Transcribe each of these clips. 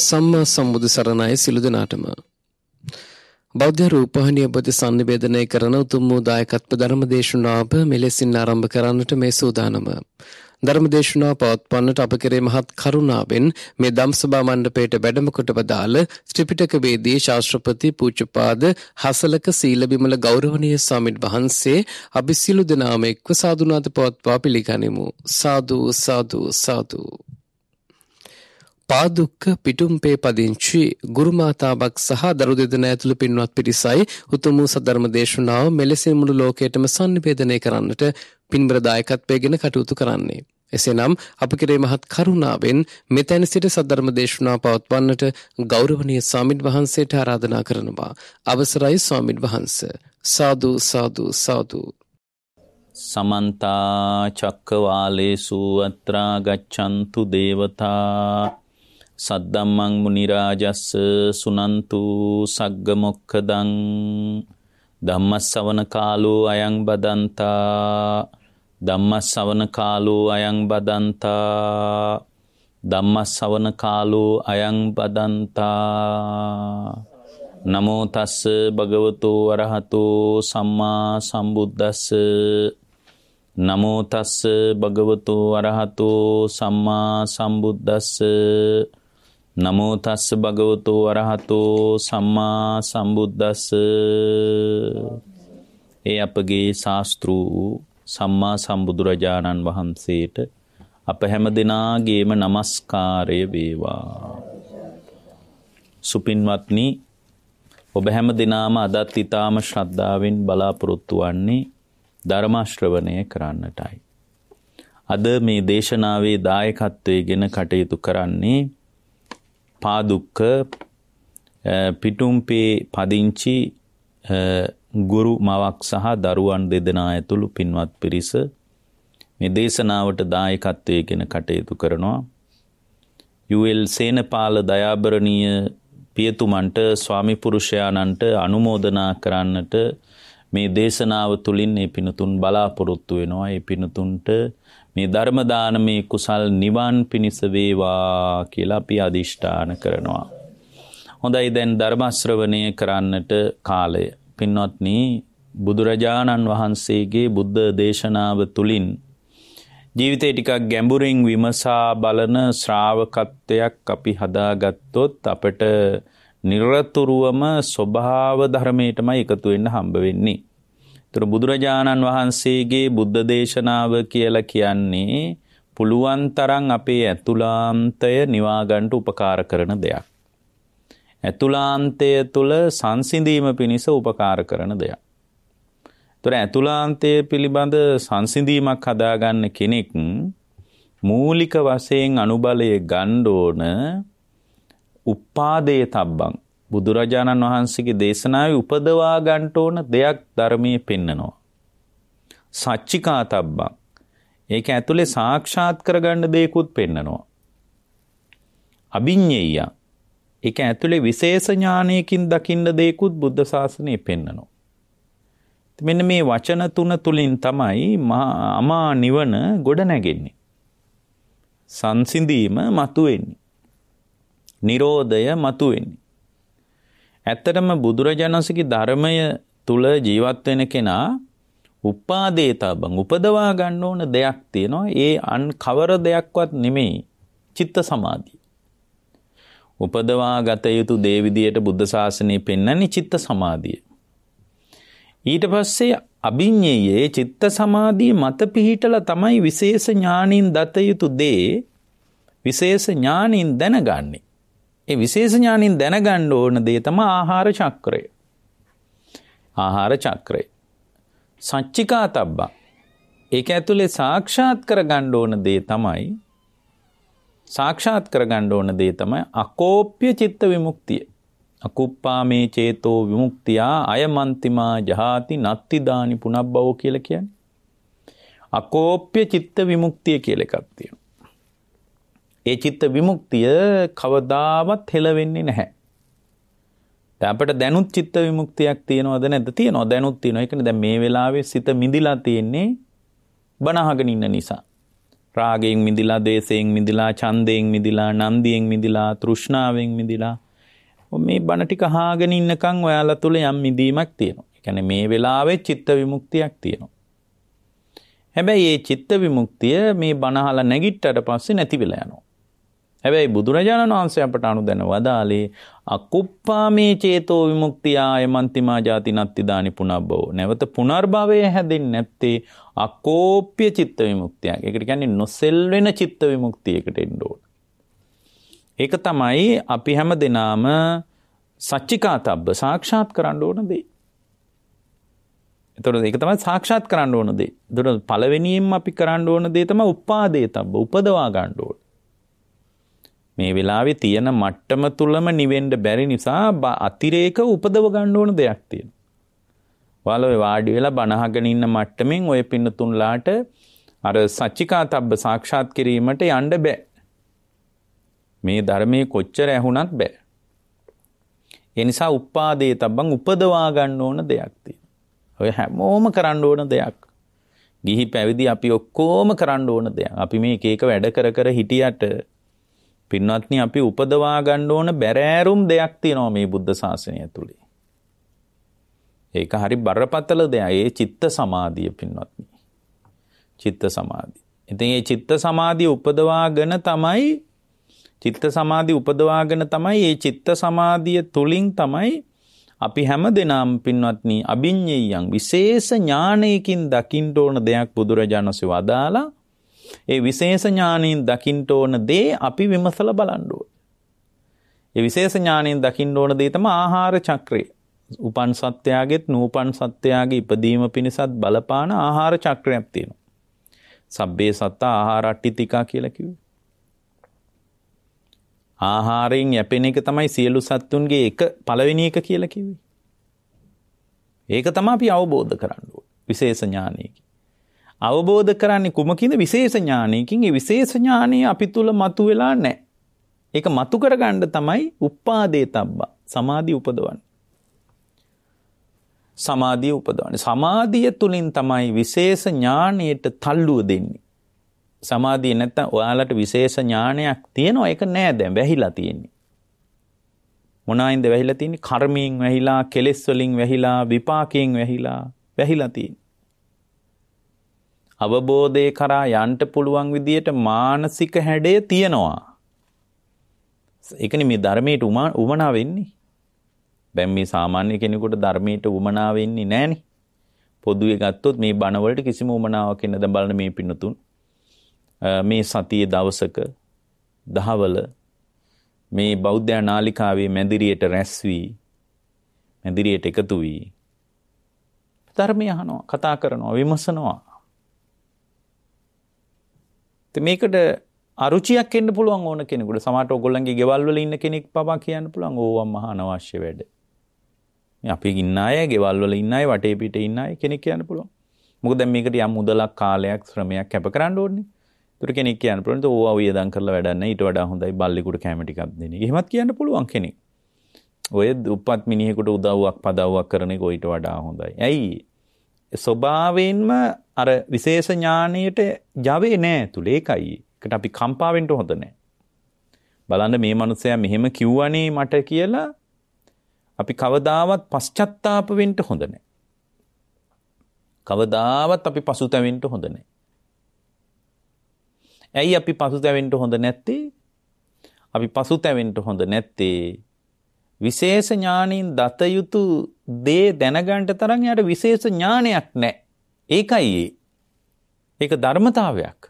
සම්මා සම්බුදු සරණයි සිළු දෙනාටම. බෞද්ධ රූපවාහිනිය ඔබට සංනිවේදනය කරන උතුම් වූ දායකත්ව ධර්මදේශනාව මෙලෙසින් ආරම්භ කරන්නට මේ සූදානම. ධර්මදේශනාව පවත්වන්නට අප කෙරේ මහත් කරුණාවෙන් මේ ධම්සභා මණ්ඩපයට වැඩම කොට වදාළ ත්‍රිපිටක වේදී ශාස්ත්‍රපති පූජ්‍යපාද හසලක සීල බිමල ගෞරවනීය ස්වාමීන් වහන්සේ අපි සිළු දෙනාම එක්ව සාදුනාද පවත්වා පිළිගනිමු. සාදු සාදු සාදු. පාදුක්ක පිටුම්පේ පදිංචි ගුරුමාතාවක් සහ දරු දෙදෙනා ඇතුළු පින්වත් පිරිසයි උතුම් වූ සද්ධර්ම දේශනාව මෙලෙසින් මුළු ලෝකයටම සංනිවේදනය කරන්නට පින්බර දායකත්වයෙන් කටයුතු කරන්නේ. එසේනම් අප කෙරේ මහත් කරුණාවෙන් මෙතැන සිට සද්ධර්ම දේශනාව පවත්වන්නට ගෞරවනීය ස්වාමින් වහන්සේට ආරාධනා කරනවා. අවසරයි ස්වාමින් වහන්සේ. සාදු සාදු සාදු. සමන්තා චක්කවාලේසු අත්‍රා ගච්ඡන්තු දේවතා සද්දම්මං මුනි රාජස්ස සුනන්තු සග්ග මොක්ඛදං ධම්මස්සවන කාලෝ අයං බදන්තා ධම්මස්සවන කාලෝ අයං බදන්තා ධම්මස්සවන කාලෝ අයං බදන්තා. නමෝ තස්ස භගවතෝ අරහතෝ සම්මා සම්බුද්දස්ස. නමෝ තස්ස භගවතෝ අරහතෝ සම්මා සම්බුද්දස්ස. නමෝ තස්ස භගවතෝ අරහතෝ සම්මා සම්බුද්දස්ස. ඒ අපගේ ශාස්ත්‍රු සම්මා සම්බුදුරජාණන් වහන්සේට අප හැම දෙනාගේම නමස්කාරය වේවා. සුපින්වත්නි, ඔබ හැම දෙනාම අදත් ඊටාම ශ්‍රද්ධාවෙන් බලාපොරොත්තු වන්නේ ධර්ම ශ්‍රවණය කරන්නටයි. අද මේ දේශනාවේ දායකත්වයෙන් කටයුතු කරන්නේ පාදුක්ක පිටුම්පේ පදිංචි ගුරු මවක් සහ දරුවන් දෙදෙනා ඇතුළු පින්වත් පිරිස මේ දේශනාවට දායකත්වයෙන් කටයුතු කරනවා. UL සේනපාල දයාබරණීය පියතුමන්ට ස්වාමි පුරුෂයාණන්ට අනුමෝදනා කරන්නට මේ දේශනාව තුළින් මේ පිනතුන් බලාපොරොත්තු වෙනවා. ඒ පිනතුන්ට මේ ධර්ම දානමේ කුසල් නිවන් පිණිස වේවා කියලා අපි අදිෂ්ඨාන කරනවා. හොඳයි, දැන් ධර්ම ශ්‍රවණය කරන්නට කාලය. පින්වත්නි, බුදුරජාණන් වහන්සේගේ බුද්ධ දේශනාව තුළින් ජීවිතේ ටිකක් ගැඹුරින් විමසා බලන ශ්‍රාවකත්වයක් අපි හදාගත්තොත් අපට නිරතුරුවම ස්වභාව ධර්මයටමයි එකතු වෙන්න හම්බ වෙන්නේ. ඒතර බුදුරජාණන් වහන්සේගේ බුද්ධ දේශනාව කියලා කියන්නේ පුළුවන් තරම් අපේ ඇතුළාන්තය නිවා ගන්නට උපකාර කරන දෙයක්. ඇතුළාන්තය තුළ සංසිඳීම පිණිස උපකාර කරන දෙයක්. ඒතර ඇතුළාන්තය පිළිබඳ සංසිඳීමක් හදාගන්න කෙනෙක් මූලික වශයෙන් අනුබලය ගන්න ඕන උපාදේ තබ්බං. බුදුරජාණන් වහන්සේගේ දේශනාවේ උපදවා ගන්න ඕන දෙයක් ධර්මයේ පෙන්නනවා. සච්චිකා තබ්බං. ඒක ඇතුලේ සාක්ෂාත් කරගන්න දෙයක්ුත් පෙන්නනවා. අභිඤ්ඤේය. ඒක ඇතුලේ විශේෂ ඥානයකින් දකින්න දෙයක්ුත් බුද්ධ ශාසනයේ පෙන්නනවා. මෙන්න මේ වචන තුන තුලින් තමයි අමා නිවන ගොඩ නැගෙන්නේ. සංසිඳීම මතුවෙන්නේ. නිරෝධය මතුවෙන්නේ. ඇත්තටම බුදුරජාණන්සේගේ ධර්මය තුල ජීවත් වෙන කෙනා උපාදේතබං උපදවා ගන්න ඕන දෙයක් තියෙනවා. ඒ අන් කවර දෙයක්වත් නෙමෙයි චිත්ත සමාධිය. උපදවා ගත යුතු දේ විදියට බුද්ධ ශාසනය පෙන්වන්නේ චිත්ත සමාධිය. ඊට පස්සේ අභිඤ්ඤයේ චිත්ත සමාධිය මත පිහිටලා තමයි විශේෂ ඥානින් දත යුතු දේ විශේෂ ඥානින් දැනගන්නේ. ඒ විශේෂ ඥානින් දැනගන්න ඕන දේ තමයි ආහාර චක්‍රය. ආහාර චක්‍රය. සච්චිකා තබ්බා. ඒක ඇතුලේ සාක්ෂාත් කරගන්න ඕන දේ තමයි අකෝප්‍ය චිත්ත විමුක්තිය. අකුප්පාමේ චේතෝ විමුක්තියා අයමන්තිමා ජහාති නත්තිදානි පුනබ්බවෝ කියලා කියන්නේ. අකෝප්‍ය චිත්ත විමුක්තිය කියලා එකක් තියෙනවා. ඒ චිත්ත විමුක්තිය කවදාවත් හෙලවෙන්නේ නැහැ. දැන් අපිට දැනුත් චිත්ත විමුක්තියක් තියෙනවද නැද්ද? තියෙනවා. දැනුත් තියෙනවා. ඒ කියන්නේ දැන් මේ වෙලාවේ සිත මිදිලා තියෙන්නේ බණ අහගෙන ඉන්න නිසා. රාගයෙන් මිදිලා, ද්වේෂයෙන් මිදිලා, ඡන්දයෙන් මිදිලා, නන්දියෙන් මිදිලා, තෘෂ්ණාවෙන් මිදිලා මේ බණ ටික අහගෙන ඉන්නකම් ඔයාලා තුල යම් මිදීමක් තියෙනවා. ඒ කියන්නේ මේ වෙලාවේ චිත්ත විමුක්තියක් තියෙනවා. හැබැයි මේ චිත්ත විමුක්තිය මේ බණ අහලා නැගිට්ටට පස්සේ නැති වෙලා යනවා. හැබැයි බුදුරජාණන් වහන්සේ අපට අනුදැන වදාළේ අකුප්පාමේ චේතෝ විමුක්තිය යමන්තිමා ජාති නත්තිදානි පුනබ්බෝ. නැවත පුනර්භවය හැදෙන්නේ නැත්තේ අකෝප්‍ය චිත්ත විමුක්තියක්. ඒකට කියන්නේ නොසෙල්වෙන චිත්ත විමුක්තියකට එන්න ඕන. ඒක තමයි අපි හැම දිනාම සච්චිකාතබ්බ සාක්ෂාත් කරන්න ඕන දේ. එතකොට ඒක තමයි සාක්ෂාත් කරන්න ඕන දේ. එතකොට පළවෙනියෙන්ම අපි කරන්න ඕන දේ තමයි උපාදේතබ්බ, උපදවා ගන්න ඕන. මේ වෙලාවේ තියෙන මට්ටම තුලම නිවෙන්න බැරි නිසා අතිරේක උපදව ගන්න ඕන දෙයක් තියෙනවා. ඔයාලා වාඩි වෙලා බණ අහගෙන ඉන්න මට්ටමින් ඔය පින්නතුන්ලාට අර සච්චිකාතබ්බ සාක්ෂාත් කිරීමට යන්න බෑ. මේ ධර්මයේ කොච්චර ඇහුණත් බෑ. ඒ නිසා උපාදේතබ්බන් උපදවා ගන්න ඕන දෙයක් තියෙනවා. ඔය හැමෝම කරන්න ඕන දෙයක්. ගිහි පැවිදි අපි ඔක්කොම කරන්න ඕන දෙයක්. අපි මේ එක එක වැඩ කර කර හිටියට පින්වත්නි අපි උපදවා ගන්න ඕන බැරෑරුම් දෙයක් තියෙනවා මේ බුද්ධ ශාසනය තුලේ. ඒක හරි බරපතල දෙයක්. ඒ චිත්ත සමාධිය පින්වත්නි. චිත්ත සමාධිය. ඉතින් මේ චිත්ත සමාධිය උපදවාගෙන තමයි මේ චිත්ත සමාධිය තුලින් තමයි අපි හැම දිනම පින්වත්නි අභිඤ්ඤයයන් විශේෂ ඥානයකින් දකින්න ඕන දෙයක් බුදුරජාණන් වහන්සේ වදාලා. ඒ විශේෂ ඥානයෙන් දකින්න ඕන දේ අපි විමසලා බලන්න ඕන. ඒ විශේෂ ඥානයෙන් දකින්න ඕන දේ තමයි ආහාර චක්‍රය. උපන් සත්‍යයගෙත් නූපන් සත්‍යයගේ ඉපදීම පිණිසත් බලපාන ආහාර චක්‍රයක් තියෙනවා. සබ්බේ සත්තා ආහාරට්ඨිතිකා කියලා කිව්වේ. ආහාරයෙන් යැපෙන එක තමයි සියලු සත්තුන්ගේ එක පළවෙනි එක කියලා කිව්වේ. ඒක තමයි අපි අවබෝධ කරන්න ඕනේ විශේෂ ඥානයකින්. අවබෝධ කරන්නේ කුමකින්ද? විශේෂ ඥානයකින්. ඒ විශේෂ ඥානය අපි තුල මතුවෙලා නැහැ. ඒක මතු කරගන්න තමයි උපාදේතබ්බ සමාධිය උපදවන්නේ. සමාධිය තුලින් තමයි විශේෂ ඥානයට තල්ලුව දෙන්නේ. සමාධිය නැත්තම් ඔයාලට විශේෂ ඥානයක් තියෙනවා. ඒක නෑ දැන් වැහිලා තියෙන්නේ. මොනයින්ද වැහිලා තියෙන්නේ? කර්මයෙන් වැහිලා, කෙලෙස් වලින් වැහිලා, විපාකයෙන් වැහිලා තියෙන්නේ. අවබෝධය කරා යන්න පුළුවන් විදියට මානසික හැඩය තියෙනවා. ඒකනේ මේ ධර්මයට උමනා වෙන්නේ. දැන් මේ සාමාන්‍ය කෙනෙකුට ධර්මයට උමනා වෙන්නේ නැහනේ. පොදුවේ ගත්තොත් මේ බණ වලට කිසිම උමනාවක් එන්න දැන් බලන්න මේ පින්නතුන්. මේ සතියේ දවසක දහවල මේ බෞද්ධ නාලිකාවේ මැදිරියට රැස් වී මැදිරියට එකතු වී ධර්මය අහනවා, කතා කරනවා, විමසනවා. මේකට අරුචියක් එන්න පුළුවන් ඕන කෙනෙකුට. සමහරට ඔයගොල්ලන්ගේ ගෙවල් වල ඉන්න කෙනෙක් පවා කියන්න පුළුවන් ඕවම් මහා අනවශ්‍ය වැඩ. මේ අපි ඉන්න අය, ගෙවල් වල ඉන්න අය, වටේ පිටේ ඉන්න අය කෙනෙක් කියන්න පුළුවන්. මොකද දැන් මේකට යම් මුදලක්, කාලයක්, ශ්‍රමයක් කැප කරන්න ඕනේ. ඒතර කෙනෙක් කියන්න පුළුවන් ඕවා වියදම් කරලා වැඩක් නැහැ. ඊට වඩා හොඳයි බල්ලෙකුට කැම ටිකක් දෙන්න. එහෙමත් කියන්න පුළුවන් කෙනෙක්. ඔය උපත් මිනිහෙකුට උදව්වක් පදව්වක් කරන එක ඊට වඩා හොඳයි. ඇයි? ස්වභාවයෙන්ම අර විශේෂ ඥානයට යවේ නැහැ තුල. ඒකයි. ඒකට අපි කම්පා වෙන්න හොඳ නැහැ. බලන්න මේ මනුස්සයා මෙහෙම කිව්වනේ මට කියලා අපි කවදාවත් පශ්චත්තාප වෙන්න හොඳ නැහැ. කවදාවත් අපි පසුතැවෙන්න හොඳ නැහැ. ඇයි අපි පසුතැවෙන්න හොඳ නැත්තේ? අපි පසුතැවෙන්න හොඳ නැත්තේ විශේෂ ඥානින් දත යුතු දේ දැනගන්න තරම් යාට විශේෂ ඥානයක් නැහැ. ඒකයි ඒක ධර්මතාවයක්.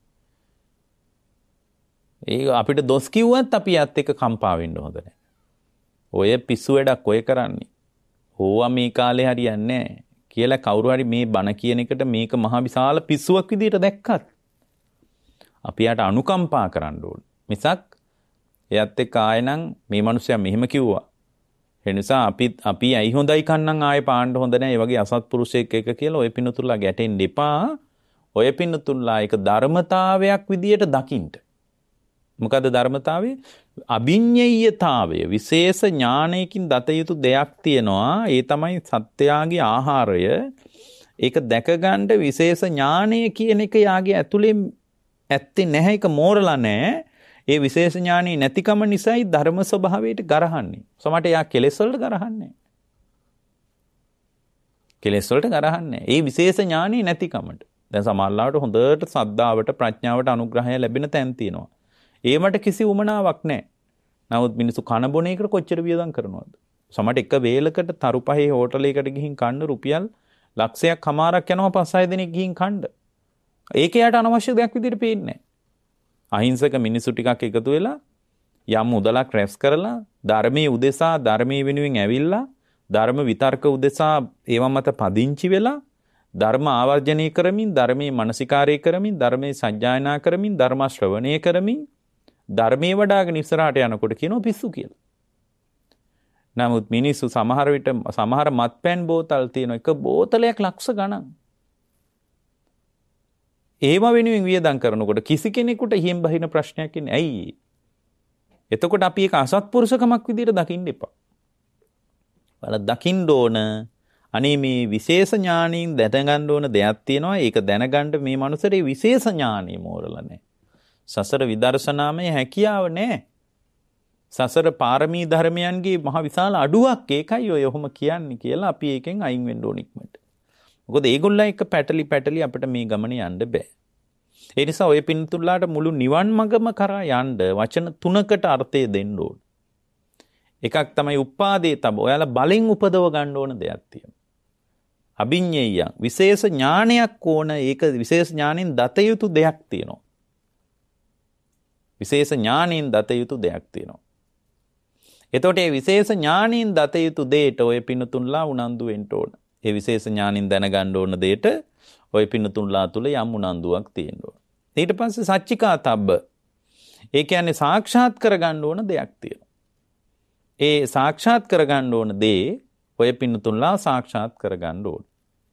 ඒක අපිට දොස් කිව්වත් අපි යත් එක්ක කම්පා වෙන්න හොඳ නැහැ. ඔය පිස්සු වැඩක් ඔය කරන්නේ. ඕවා මේ කාලේ හරියන්නේ නැහැ කියලා කවුරු හරි මේ බණ කියන එකට මේක මහ විශාල පිස්සුවක් විදියට දැක්කත් අපි යාට අනුකම්පා කරන්න ඕන. මිසක් එයත් එක්ක ආයෙනම් මේ මිනිස්සයා මෙහෙම කිව්වා. ඒ නිසා අපි ඇයි හොඳයි කන්නම් ආයෙ පාන්න හොඳ නැහැ. ඒ වගේ අසත්පුරුෂයෙක් එක කියලා ඔය පින්නතුල්ලා ගැටෙන්න එපා. ඔය පින්නතුල්ලා ඒක ධර්මතාවයක් විදියට දකින්න. මොකද ධර්මතාවය? අභිඤ්ඤය්‍යතාවය. විශේෂ ඥානයකින් දත යුතු දෙයක් තියෙනවා. ඒ තමයි සත්‍යයාගේ ආහාරය. ඒක දැක ගන්න විශේෂ ඥානය කියන එක යාගේ ඇතුලේ ඇත්තේ නැහැ, ඒක මෝරලා නැහැ. ඒ විශේෂ ඥානෙ නැතිකම නිසායි ධර්ම ස්වභාවයට ගරහන්නේ. සමහරට එයා කෙලෙස් වලට ගරහන්නේ. කෙලෙස් වලට ගරහන්නේ. ඒ විශේෂ ඥානෙ නැතිකමට. දැන් සමහරවිට හොඳට සද්ධාවට ප්‍රඥාවට අනුග්‍රහය ලැබෙන තැන් තියෙනවා. ඒවට කිසි උමනාවක් නැහැ. නමුත් මිනිස්සු කන බොන එකට කොච්චර වියදම් කරනවද? සමහරට එක වේලකට තරු පහේ හෝටලයකට ගිහින් කන්න රුපියල් ලක්ෂයක් හමාරක් යනවා 5-6 දිනක් ගිහින් කන්න. ඒක යට අනවශ්‍ය දෙයක් විදිහට පේන්නේ නැහැ. අහිංසක මිනිස්සු ටිකක් එකතු වෙලා යම් මුදලක් රැස් කරලා ධර්මයේ උදෙසා ධර්මයේ වෙනුවෙන් ඇවිල්ලා ධර්ම විතර්ක උදෙසා ඒව මත පදිංචි වෙලා ධර්ම ආවර්ජනය කරමින් ධර්මයේ මනසිකාරය කරමින් ධර්මයේ සජ්ජායනා කරමින් ධර්ම ශ්‍රවණය කරමින් ධර්මයේ වඩාගෙන ඉස්සරහට යනකොට කියනවා පිස්සු කියලා. නමුත් මිනිස්සු සමහර විට සමහර මත්පැන් බෝතල් තියෙන එක බෝතලයක් ලක්ෂ ගණන්. ඒව වෙනුවෙන් වියදම් කරනකොට කිසි කෙනෙකුට හිම් බහින ප්‍රශ්නයක් ඉන්නේ. ඇයි? එතකොට අපි ඒක අසත්පුරුෂකමක් විදිහට දකින්න එපා. බලන්න දකින්න ඕන. අනේ මේ විශේෂ ඥානින් දැනගන්න ඕන දෙයක් තියෙනවා. ඒක දැනගන්න මේ මනුස්සරේ විශේෂ ඥානිය මෝරලා නැහැ. සසර විදර්ශනාමය හැකියාව නැහැ. සසර පාරමී ධර්මයන්ගේ මහ විශාල අඩුවක්. ඒකයි ඔය ඔහොම කියන්නේ කියලා අපි ඒකෙන් අයින් වෙන්න ඕන ඉක්මනට. මොකද ඒගොල්ලෝ එක පැටලි අපිට මේ ගමන යන්න බෑ. ඒ නිසා ඔය පින්තුල්ලාට මුළු නිවන් මඟම කරා යන්න වචන 3කට අර්ථය දෙන්න ඕන. එකක් තමයි උපාදේ තබ. ඔයාලා බලෙන් උපදව ගන්න ඕන දෙයක් තියෙනවා. අභිඤ්ඤේයං විශේෂ ඥානයක් ඕන. ඒක විශේෂ ඥානෙන් දත යුතු දෙයක් තියෙනවා. විශේෂ ඥානෙන් දත යුතු දෙයක් තියෙනවා. එතකොට මේ විශේෂ ඥානෙන් දත යුතු දෙයට ඔය පින්තුල්ලා උනන්දු වෙන්න ඕන. ඒ විශේෂ ඥානින් දැනගන්න ඕන දෙයට ඔය පින්නතුන්ලා තුල යම් උනන්දුවක් තියෙන්න ඕන. ඊට පස්සේ සච්චිකාතබ්බ. ඒ කියන්නේ සාක්ෂාත් කරගන්න ඕන දෙයක් තියෙනවා. ඒ සාක්ෂාත් කරගන්න ඕන දේ ඔය පින්නතුන්ලා සාක්ෂාත් කරගන්න ඕන.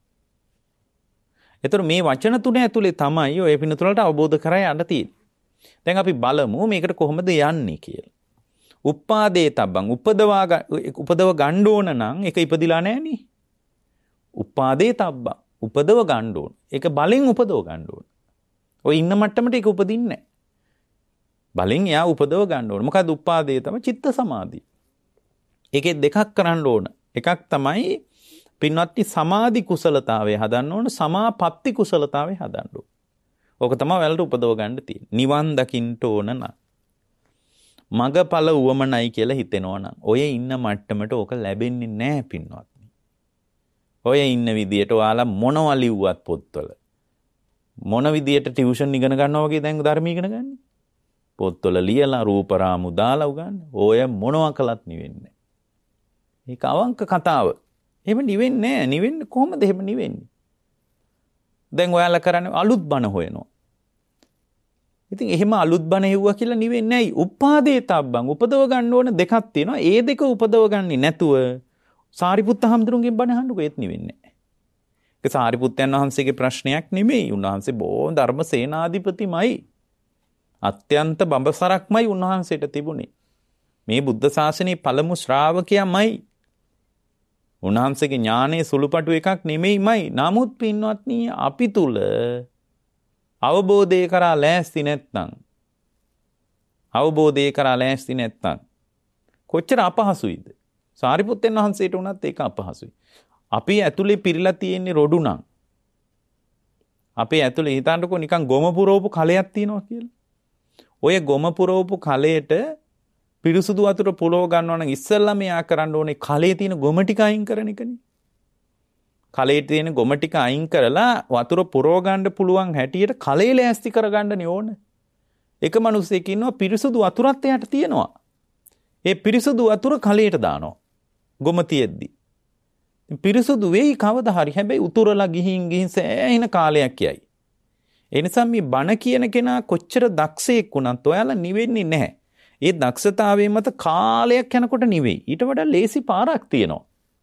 ඒතර මේ වචන තුන ඇතුලේ තමයි ඔය පින්නතුන්ලාට අවබෝධ කරලා යන්න තියෙන්නේ. දැන් අපි බලමු මේකට කොහොමද යන්නේ කියලා. උපාදේ තබ්බං උපදව ගන්න ඕන නම් ඒක ඉපදිලා නැහනේ. උපාදේ තබ්බා උපදව ගන්න ඕන. ඒක බලෙන් උපදව ගන්න ඕන. ඔය ඉන්න මට්ටමට ඒක උපදින්නේ නැහැ. බලෙන් එයා උපදව ගන්න ඕන. මොකද උපාදේ තමයි චිත්ත සමාධිය. ඒකේ දෙකක් කරන්න ඕන. එකක් තමයි පින්වත්නි සමාධි කුසලතාවය හදන්න ඕන. සමාපatti කුසලතාවය හදන්න ඕන. ඕක තමයි වැලට උපදව ගන්න තියෙන්නේ. නිවන් දකින්න ඕන නම් මගපල උවමනයි කියලා හිතෙනවා නම් ඔය ඉන්න මට්ටමට ඕක ලැබෙන්නේ නැහැ පින්වත්. ඔය ඉන්න විදියට ඔයාලා මොනවා ලිව්වත් පොත්වල මොන විදියට ටියුෂන් ඉගෙන ගන්නවා වගේ දැන් ධර්ම ඉගෙන ගන්න. පොත්වල ලියලා රූපරාමු දාලා උගන්න. ඔය මොනවා කළත් නිවෙන්නේ. ඒක අවංක කතාව. එහෙම නිවෙන්නේ නැහැ. නිවෙන්නේ කොහොමද එහෙම නිවෙන්නේ? දැන් ඔයාලා කරන්නේ අලුත් බණ හොයනවා. ඉතින් එහෙම අලුත් බණ හෙව්වා කියලා නිවෙන්නේ නැයි. උපාදේ තබ්බං උපදව ගන්න ඕන දෙකක් තියෙනවා. ඒ දෙක උපදව ගන්නේ නැතුව සාරිපුත්ත හාමුදුරුවන්ගෙන් බණ අහන්නකො ඒත් නිවෙන්නේ නැහැ. ඒක සාරිපුත්තයන් වහන්සේගේ ප්‍රශ්නයක් නෙමෙයි. උන්වහන්සේ බොහොම ධර්ම සේනාධිපතිමයි. අත්‍යන්ත බඹසරක්මයි උන්වහන්සේට තිබුණේ. මේ බුද්ධ ශාසනයේ පළමු ශ්‍රාවකයාමයි. උන්වහන්සේගේ ඥානයේ සුළුපටු එකක් නෙමෙයිමයි. නමුත් පින්වත්නි අපි තුල අවබෝධය කරා ලෑස්ති නැත්නම් කොච්චර අපහසුයිද? සාරිපුත්තයන් වහන්සේට උනත් ඒක අපහසුයි. අපි ඇතුලේ පිරලා තියෙන්නේ රොඩු නම්. අපේ ඇතුලේ හිතන්නකෝ නිකන් ගොම පුරවපු කලයක් තියෙනවා කියලා. ඔය ගොම පුරවපු කලයට පිරිසුදු වතුර පුරව ගන්නවා නම් ඉස්සෙල්ලා මෙයා කරන්න ඕනේ කලයේ තියෙන ගොම ටික අයින් කරන එකනේ. කලයේ තියෙන ගොම ටික අයින් කරලා වතුර පුරව ගන්න පුළුවන් හැටියට කලයේ ලෑස්ති කරගන්නනේ ඕන. එක මිනිස්සෙක් ඉන්නවා පිරිසුදු වතුරත් එයාට තියෙනවා. ඒ පිරිසුදු වතුර කලයට දානවා. ගොම තියෙද්දි. පිරිසුදු වෙයි කවදා හරි. හැබැයි උතුරලා ගිහින් සෑහෙන කාලයක් යයි. ඒ නිසා මේ බණ කියන කෙනා කොච්චර දක්ෂයෙක් වුණත් ඔයාලා නිවෙන්නේ නැහැ. ඒ දක්ෂතාවයේ මත කාලයක් යනකොට නිවෙයි. ඊට වඩා ලේසි පාරක් තියෙනවා.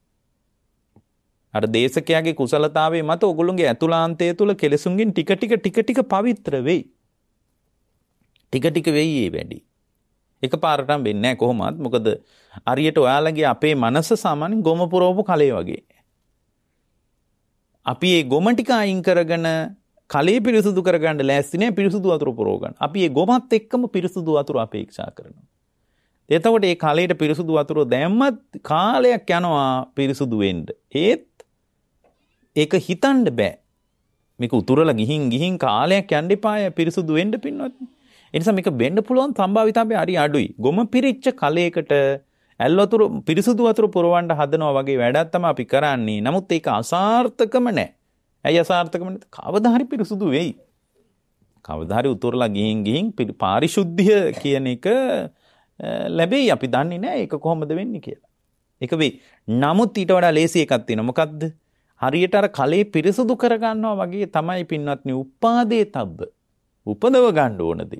අර දේශකයාගේ කුසලතාවයේ මත ඔගොල්ලෝගේ ඇතුළාන්තය තුල කෙලෙසුන්ගෙන් ටික ටික පවිත්‍ර වෙයි. ටික ටික වෙයි ඒ වැඩි. එකපාරටම වෙන්නේ නැහැ කොහොමවත්. මොකද හරියට ඔයාලගේ අපේ මනස සාමාන්‍යයෙන් ගොම පුරවපු කලේ වගේ. අපි මේ ගොම ටික අයින් කරගෙන කලේ පිරිසුදු කරගන්න ලෑස්ති නෑ පිරිසුදු වතුර පුරව ගන්න. අපි මේ ගොමත් එක්කම පිරිසුදු වතුර අපේක්ෂා කරනවා. එතකොට මේ කලයට පිරිසුදු වතුර දැම්මත් කාලයක් යනවා පිරිසුදු වෙන්න. ඒත් ඒක හිතන්න බෑ. මේක උතුරලා ගිහින් කාලයක් යන්න එපාය පිරිසුදු වෙන්න පින්වත්. ඒ නිසා මේක වෙන්න පුළුවන් සම්භාවිතාවය හරි අඩුයි. ගොම පිරිච්ච කලයකට ඇල් වතුර පිරිසුදු වතුර පුරවන්න හදනවා වගේ වැඩක් තමයි අපි කරන්නේ. නමුත් ඒක අසාර්ථකම නෑ. ඇයි අසාර්ථකම නැති? කවදා හරි පිරිසුදු වෙයි. කවදා හරි උතුරලා ගිහින් පාරිශුද්ධිය කියන එක ලැබෙයි. අපි දන්නේ නෑ ඒක කොහොමද වෙන්නේ කියලා. ඒක වෙයි. නමුත් ඊට වඩා ලේසි එකක් තියෙනවා. මොකද්ද? හරියට අර කලේ පිරිසුදු කරගන්නවා වගේ තමයි පින්වත්නි උපාදේ තබ්බ. උපදව ගන්න ඕනදී.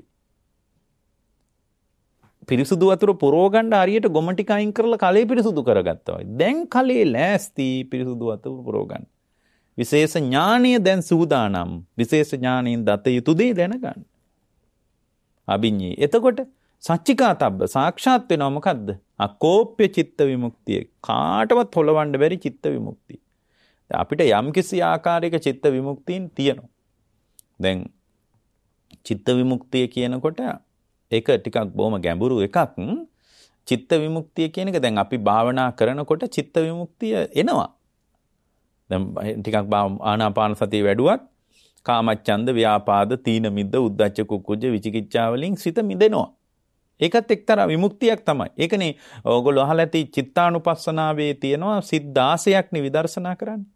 පිරිසුදු වතුර පුරව ගන්න හරියට ගොම ටික අයින් කරලා කලේ පිරිසුදු කරගත්තා වගේ. දැන් කලේ ලෑස්ති පිරිසුදු වතුර පුරව ගන්න. විශේෂ ඥානීය දැන් සූදානම්. විශේෂ ඥානීන් දත යුතු දේ දැනගන්න. අභිඤ්ඤේ. එතකොට සච්චිකාතබ්බ සාක්ෂාත් වෙනවා මොකද්ද? අකෝප්‍ය චිත්ත විමුක්තිය. කාටවත් හොලවන්න බැරි චිත්ත විමුක්තිය. අපිට යම්කිසි ආකාරයක චිත්ත විමුක්තියන් තියෙනවා. දැන් චිත්ත විමුක්තිය කියනකොට ඒක ටිකක් බොහොම ගැඹුරු එකක්. චිත්ත විමුක්තිය කියන එක දැන් අපි භාවනා කරනකොට චිත්ත විමුක්තිය එනවා. දැන් ටිකක් ආනාපාන සතිය වැඩුවත් කාමච්ඡන්ද ව්‍යාපාද තීන මිද්ද උද්ධච්ච කුක්කුච්ච විචිකිච්ඡා වලින් සිත මිදෙනවා. ඒකත් එක්තරා විමුක්තියක් තමයි. ඒකනේ ඕගොල්ලෝ අහලා ඇති චිත්තානුපස්සනාවේ තියෙනවා සිත් 16ක් නේ විදර්ශනා කරන්නේ.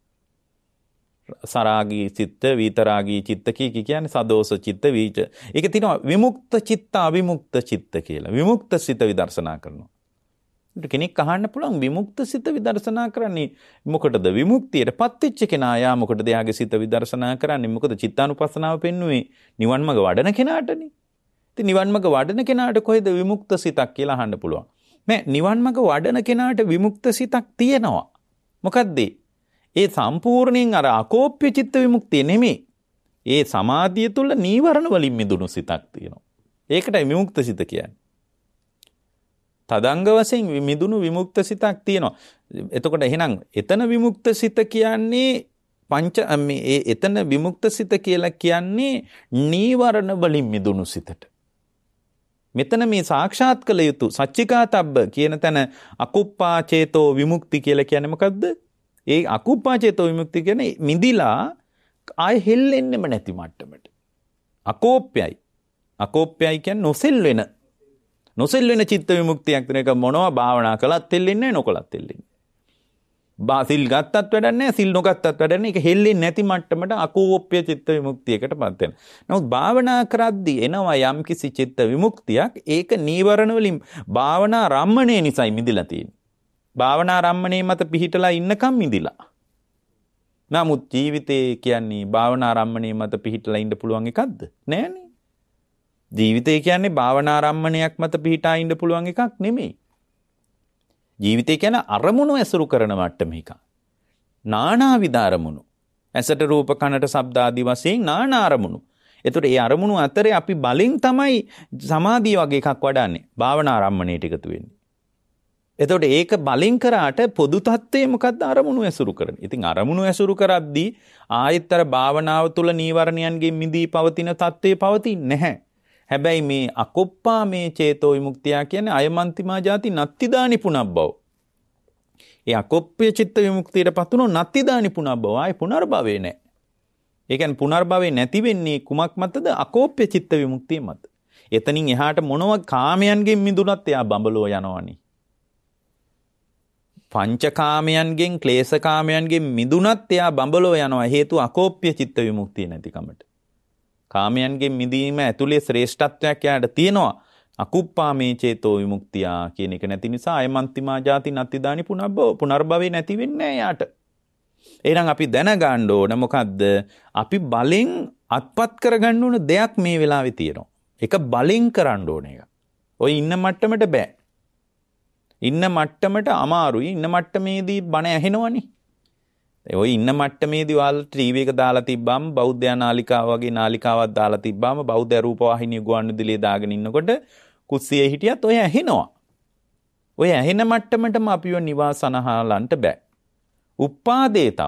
සරාගී චිත්ත, විතරාගී චිත්ත කියන්නේ සදෝස චිත්ත, වීච. ඒක තියෙනවා විමුක්ත චිත්ත, අවිමුක්ත චිත්ත කියලා. විමුක්ත සිත විදර්ශනා කරනවා. කෙනෙක් අහන්න පුළුවන් විමුක්ත සිත විදර්ශනා කරන්නේ මොකටද? විමුක්තියටපත් වෙච්ච කෙනා යා මොකටද එයාගේ සිත විදර්ශනා කරන්නේ? මොකද චිත්තානුපස්සනාව පෙන්වුවේ නිවන් මඟ වඩන කෙනාටනේ. ඉතින් නිවන් මඟ වඩන කෙනාට කොහෙද විමුක්ත සිතක් කියලා අහන්න පුළුවන්. නෑ, නිවන් මඟ වඩන කෙනාට විමුක්ත සිතක් තියෙනවා. මොකද්ද? ඒ සම්පූර්ණයෙන් අර අකෝප්‍ය චිත්ත විමුක්තිය නෙමෙයි. ඒ සමාධිය තුළ නීවරණ වලින් මිදුණු සිතක් තියෙනවා. ඒකටයි විමුක්ත සිත කියන්නේ. තදංග වශයෙන් මිදුණු විමුක්ත සිතක් තියෙනවා. එතකොට එහෙනම් එතන විමුක්ත සිත කියන්නේ එතන විමුක්ත සිත කියලා කියන්නේ නීවරණ වලින් මිදුණු සිතට. මෙතන මේ සාක්ෂාත් කළ යුතු සච්චිකාතබ්බ කියන තැන අකුප්පා චේතෝ විමුක්ති කියලා කියන්නේ මොකද්ද? ඒ අකුප්පා චේතෝ විමුක්ති කියන්නේ මිදිලා ආය හෙල්ලෙන්නෙම නැති මට්ටමට. අකෝප්‍යයි. අකෝප්‍යයි කියන්නේ නොසෙල් වෙන චිත්ත විමුක්තියක් තියෙන එක. මොනවා භාවනා කළත් හෙල්ලෙන්නේ නැහැ, නොකළත් හෙල්ලෙන්නේ. සිල් ගත්තත් වැඩක් නැහැ, සිල් නොගත්තත් වැඩක් නැහැ. ඒක හෙල්ලෙන්නේ නැති මට්ටමට අකෝප්‍ය චිත්ත විමුක්තියකටපත් වෙනවා. නමුත් භාවනා කරද්දී එනවා යම්කිසි චිත්ත විමුක්තියක්. ඒක නීවරණ වලින් භාවනා රම්මණය නිසායි මිදිලා තියෙන්නේ. භාවනා රම්මණය මත පිහිටලා ඉන්නකම් මිදිලා. නමුත් ජීවිතේ කියන්නේ භාවනා රම්මණය මත පිහිටලා ඉන්න පුළුවන් එකක්ද? නෑනේ. ජීවිතය කියන්නේ භාවනා රම්මණයක් මත පිහිටා ඉන්න පුළුවන් එකක් නෙමෙයි. ජීවිතය කියන්නේ අරමුණු ඇසුරු කරන මට්ටම එක. නානාවිධ අරමුණු. ඇසට රූප කනට ශබ්ද ආදී වශයෙන් නානා අරමුණු. ඒතකොට ඒ අරමුණු අතරේ අපි බලෙන් තමයි සමාධිය වගේ එකක් වඩන්නේ. භාවනා රම්මණයට එකතු වෙන්නේ. එතකොට ඒක බලෙන් කරාට පොදු තත්ත්වය මොකද්ද? අරමුණු ඇසුරු කරන. ඉතින් අරමුණු ඇසුරු කරද්දී ආයතර භාවනාව තුළ නීවරණයන්ගෙන් මිදී පවතින තත්ත්වය පවතින්නේ නැහැ. හැබැයි මේ අකුප්පා මේ චේතෝ විමුක්තිය කියන්නේ අයමන්තිමා ජාති නත්තිදා නිපුණබ්බව. ඒ අකුප්පය චිත්ත විමුක්තියට පතුණු නත්තිදා නිපුණබ්බව ආයේ පුනර්භවය නැහැ. ඒ කියන්නේ පුනර්භවය නැති වෙන්නේ කුමක් මතද? අකෝප්‍ය චිත්ත විමුක්තිය මත. එතනින් එහාට මොනව කාමයන්ගෙන් මිදුණත් එයා බඹලෝ යනවනේ. පංචකාමයන්ගෙන් ක්ලේශකාමයන්ගෙන් මිදුණත් එයා බඹලෝ යනවා. හේතුව අකෝප්‍ය චිත්ත විමුක්තිය නැතිකමට. කාමයන්ගෙන් මිදීම ඇතුලේ ශ්‍රේෂ්ඨත්වයක් යාට තියෙනවා. අකුප්පා මේ චේතෝ විමුක්තිය කියන එක නැති නිසා අයමන්තිමා ජාති නත්තිදානි පුනර්භවේ නැති වෙන්නේ යාට. එහෙනම් අපි දැනගන්න ඕන මොකද්ද? අපි බලෙන් අත්පත් කරගන්න ඕන දෙයක් මේ වෙලාවේ තියෙනවා. ඒක බලෙන් කරන්න ඕන එක. ඔය ඉන්න මට්ටමට බෑ. ඉන්න මට්ටමට අමාරුයි. ඉන්න මට්ටමේදී බණ ඇහෙනවනේ. ඔය ඉන්න මට්ටමේදී ඔයාලා ටීවී එක දාලා තිබ්බාම බෞද්ධ නාලිකාව වගේ නාලිකාවක් දාලා තිබ්බාම බෞද්ධ රූප வாහිනිය ගුවන්විදුලියේ දාගෙන ඉන්නකොට කුස්සියේ හිටියත් ඔය ඇහෙනවා. ඔය ඇහෙන මට්ටමටම අපිව නිවාසනහලන්ට බෑ. උපාදේ තබ්බ.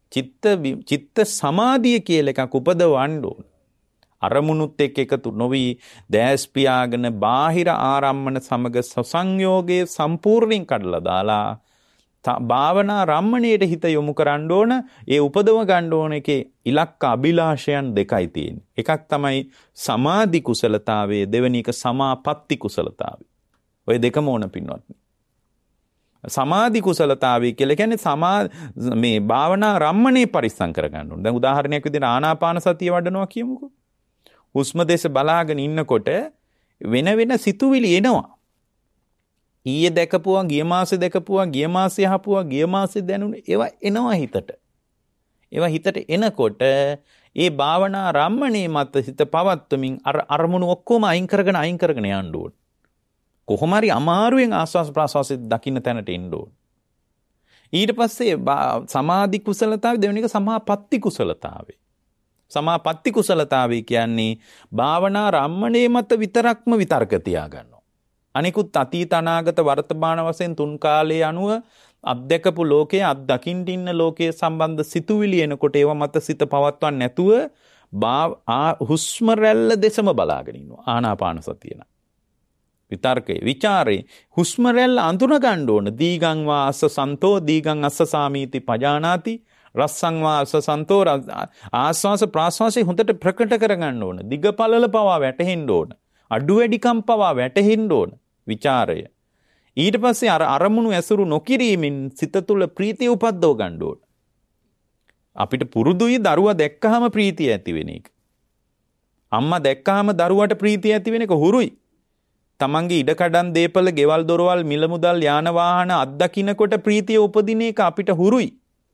චිත්ත සමාධිය කියලා එකක් උපදවන්න ඕන. අරමුණුත් එක්ක එකතු නොවි දැස් පියාගෙන බාහිර ආරම්මන සමග සසංයෝගයේ සම්පූර්ණයෙන් කඩලා දාලා භාවනා රම්මණයට හිත යොමු කරන්න ඕන. ඒ උපදව ගන්න ඕන එකේ ඉලක්ක අභිලාෂයන් දෙකයි තියෙන්නේ. එකක් තමයි සමාධි කුසලතාවය, දෙවෙනි එක සමාපatti කුසලතාවය. ඔය දෙකම ඕන පින්වත්නි. සමාධි කුසලතාවය කියලා කියන්නේ මේ භාවනා රම්මණේ පරිස්සම් කරගන්න ඕන. දැන් උදාහරණයක් විදිහට ආනාපාන සතිය වඩනවා කියමුකෝ. හුස්ම දේශ බලාගෙන ඉන්නකොට වෙන වෙන සිතුවිලි එනවා. ඊයේ දැකපුවා, ගිය මාසේ දැකපුවා, ගිය මාසේ අහපුවා, ගිය මාසේ දැනුනේ ඒවා එනවා හිතට. ඒවා හිතට එනකොට ඒ භාවනා රම්මණේ මත හිත පවත්වමින් අරමුණු ඔක්කොම අයින් කරගෙන යන්න ඕන. කොහොම හරි අමාරුවෙන් ආස්වාස් ප්‍රාස්වාසයේ දකින්න තැනට එන්න ඕන. ඊට පස්සේ සමාධි කුසලතාවය, දෙවෙනි එක සමාපatti කුසලතාවය. සමාපatti කුසලතාවය කියන්නේ භාවනා රම්මණේ මත විතරක්ම විතර්ක තියාගන්නවා. අනිකුත් අතීත අනාගත වර්තමාන වශයෙන් තුන් කාලයේ අනුව අත්දැකපු ලෝකයේ අත්දකින්න ඉන්න ලෝකයේ සම්බන්ධ සිතුවිලි එනකොට ඒව මත සිත පවත්වන්න නැතුව හුස්ම රැල්ල දෙසම බලාගෙන ඉන්නවා. ආනාපාන සතිය නම් විතර්කේ විචාරේ හුස්ම රැල්ල අඳුන ගන්න ඕන. දීගං වා අස්ස සන්තෝ දීගං අස්ස සාමීති පජානාති රස්සං වා අස්ස සන්තෝ ආස්වාස ප්‍රාස්වාසයේ හොඳට ප්‍රකට කරගන්න ඕන. දිග පළල පවා වැටහෙන්න ඕන. අඩු වැඩිකම් පවා වැටහෙන්න ඕන විචාරය. ඊට පස්සේ අරමුණු ඇසුරු නොකිරීමෙන් සිත තුළ ප්‍රීතිය උපද්දව ගන්න ඕන. අපිට පුරුදුයි දරුවා දැක්කහම ප්‍රීතිය ඇති වෙන එක. අම්මා දැක්කහම දරුවාට ප්‍රීතිය ඇති වෙන එක හුරුයි. තමන්ගේ ඉඩකඩම් දීපල, ගෙවල් දොරවල්, මිල මුදල්, යාන වාහන අත්දකින්නකොට ප්‍රීතිය උපදින එක අපිට හුරුයි.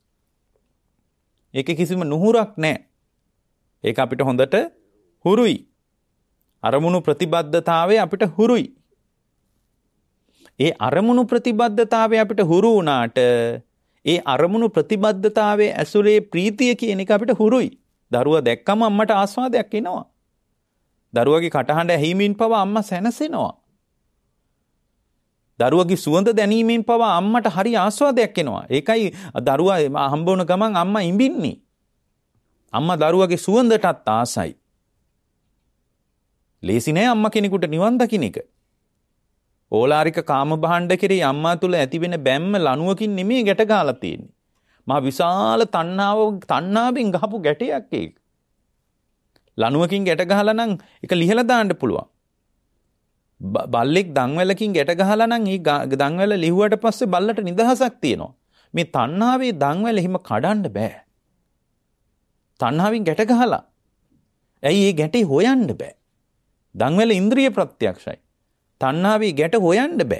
ඒක කිසිම නුහුරක් නැහැ. ඒක අපිට හොඳට හුරුයි. අරමුණු ප්‍රතිබද්ධතාවය අපිට හුරුයි. ඒ අරමුණු ප්‍රතිබද්ධතාවය අපිට හුරු වුණාට ඒ අරමුණු ප්‍රතිබද්ධතාවයේ ඇසුරේ ප්‍රීතිය කියන එක අපිට හුරුයි. දරුවා දැක්කම අම්මට ආස්වාදයක් එනවා. දරුවගේ කටහඬ ඇහිමින් පවා අම්මා සැනසෙනවා. දරුවගේ සුවඳ දැනීමෙන් පවා අම්මට හරි ආස්වාදයක් එනවා. ඒකයි දරුවා හම්බ වුණ ගමන් අම්මා ඉඹින්නේ. අම්මා දරුවගේ සුවඳටත් ආසයි. ලේසි නෑ අම්මා කෙනෙකුට නිවන් දකින්න එක. ඕලාරික කාම භාණ්ඩ කෙරෙහි අම්මා තුල ඇතිවෙන බැම්ම ලණුවකින් නෙමෙයි ගැට ගහලා තියෙන්නේ. මහා විශාල තණ්හාවෙන් ගහපු ගැටයක් ඒක. ලණුවකින් ගැට ගහලා නම් ඒක ලිහලා දාන්න පුළුවන්. බල්ලෙක් දන්වැලකින් ගැට ගහලා නම් ඒ දන්වැල ලිහුවට පස්සේ බල්ලට නිදහසක් තියෙනවා. මේ තණ්හාවේ දන්වැල හිම කඩන්න බෑ. තණ්හාවෙන් ගැට ගහලා. ඇයි ඒ ගැටේ හොයන්න බෑ. දන්වැල ඉන්ද්‍රිය ප්‍රත්‍යක්ෂයි. තණ්හාවේ ගැට හොයන්න බෑ.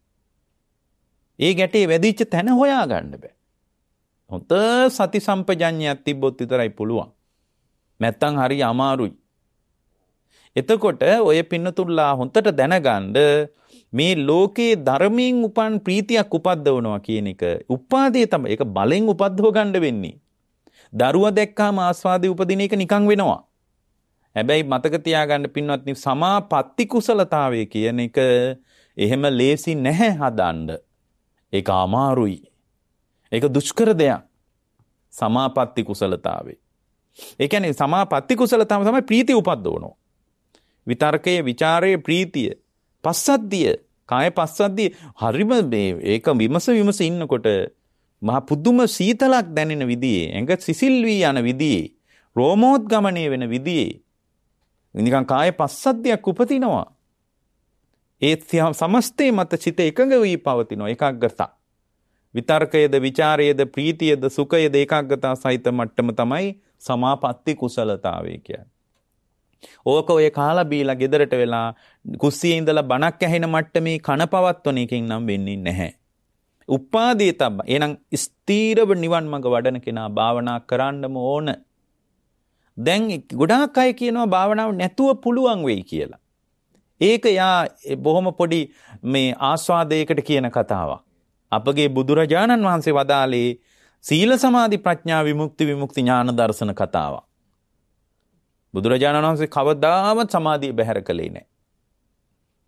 ඒ ගැටේ වැදිච්ච තැන හොයා ගන්න බෑ. හොඳ සති සම්පජඤ්ඤයක් තිබ්බොත් විතරයි පුළුවන්. නැත්තම් හරි අමාරුයි. එතකොට ඔය පින්නතුල්ලා හොඳට දැනගන්න මේ ලෝකේ ධර්මයෙන් උපන් ප්‍රීතියක් උපද්දවනවා කියන එක උපාදේ තමයි. ඒක බලෙන් උපද්දව ගන්න වෙන්නේ. දරුවා දැක්කාම ආස්වාදේ උපදින එක නිකන් වෙනවා. හැබැයි මතක තියාගන්න පින්වත්නි, සමාපatti කුසලතාවය කියන එක එහෙම ලේසි නැහැ හදන්න. ඒක අමාරුයි. ඒක දුෂ්කර දෙයක්. සමාපatti කුසලතාවය. ඒ කියන්නේ සමාපatti කුසලතාව තමයි ප්‍රීතිය උපද්දවනවා. විතර්කයේ, විචාරයේ ප්‍රීතිය, පස්සද්ධිය, කාය පස්සද්ධිය හරිම ඒක විමස ඉන්නකොට මහා පුදුම සීතලක් දැනෙන විදිහේ, ඇඟ සිසිල් වී යන විදිහේ, රෝමෝද්ගමණය වෙන විදිහේ නිකන් කාය පස්සද්ධියක් උපදිනවා. ඒ සමස්තේ මත සිත එකඟ වී පවතිනවා. ඒකාග්‍රතා. විතර්කයේද, විචාරයේද, ප්‍රීතියේද, සුඛයේද ඒකාග්‍රතා සහිත මට්ටම තමයි සමාපatti කුසලතාවය කියන්නේ. ඕක ඔය කාලා බීලා ගෙදරට වෙලා කුස්සියේ ඉඳලා බණක් ඇහෙන මට්ටමේ කන පවත්වන එකෙන් නම් වෙන්නේ නැහැ. උපාදී තබ්බ. එහෙනම් ස්ථීරව නිවන් මඟ වඩන කෙනා භාවනා කරන්නම ඕන. දැන් ගොඩාක් අය කියනවා භාවනාව නැතුව පුළුවන් වෙයි කියලා. ඒක යා බොහොම පොඩි මේ ආස්වාදයකට කියන කතාවක්. අපගේ බුදුරජාණන් වහන්සේ වදාළේ සීල සමාධි ප්‍රඥා විමුක්ති ඥාන දර්ශන කතාවක්. බුදුරජාණන් වහන්සේ කවදාවත් සමාධිය බැහැර කළේ නැහැ.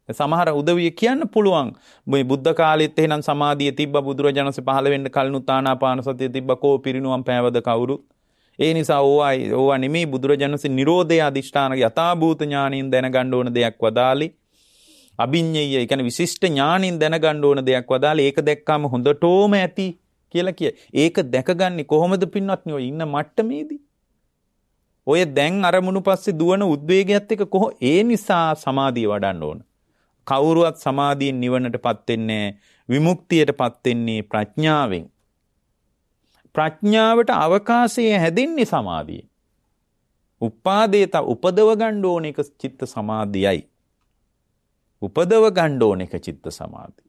සමහර උදවිය කියන්න පුළුවන් මේ බුද්ධ කාලෙත් එහෙනම් සමාධිය තිබ්බ බුදුරජාණන් වහන්සේ පහළ වෙන්න කලිනුත් ආනාපාන සතිය තිබ්බ කෝ පිරිනුවම් පෑවද කවුරුත්. ඒ නිසා ඕවා නෙමෙයි බුදුරජාණන් වහන්සේ නිරෝධය අධිෂ්ඨාන යථාභූත ඥානින් දැනගන්න ඕන දෙයක් වදාළේ. අභිඤ්ඤය ඒ කියන්නේ විශිෂ්ට ඥානින් දැනගන්න ඕන දෙයක් වදාළේ. ඒක දැක්කම හොඳටම ඇති කියලා කිය. ඒක දැකගන්නේ කොහොමද පින්වත්නි ඔය ඉන්න මට්ටමේදී? ඔය දැන් අරමුණු පස්සේ දුවන උද්වේගයත් එක්ක ඒ නිසා සමාධිය වඩන්න ඕන. කවුරුවත් සමාධියෙන් නිවනටපත් වෙන්නේ විමුක්තියටපත් වෙන්නේ ප්‍රඥාවෙන්. ප්‍රඥාවට අවකාශය හැදෙන්නේ සමාධියෙන්. උපාදේත උපදව ගන්න ඕන එක චිත්ත සමාධියයි. උපදව ගන්න ඕන එක චිත්ත සමාධිය.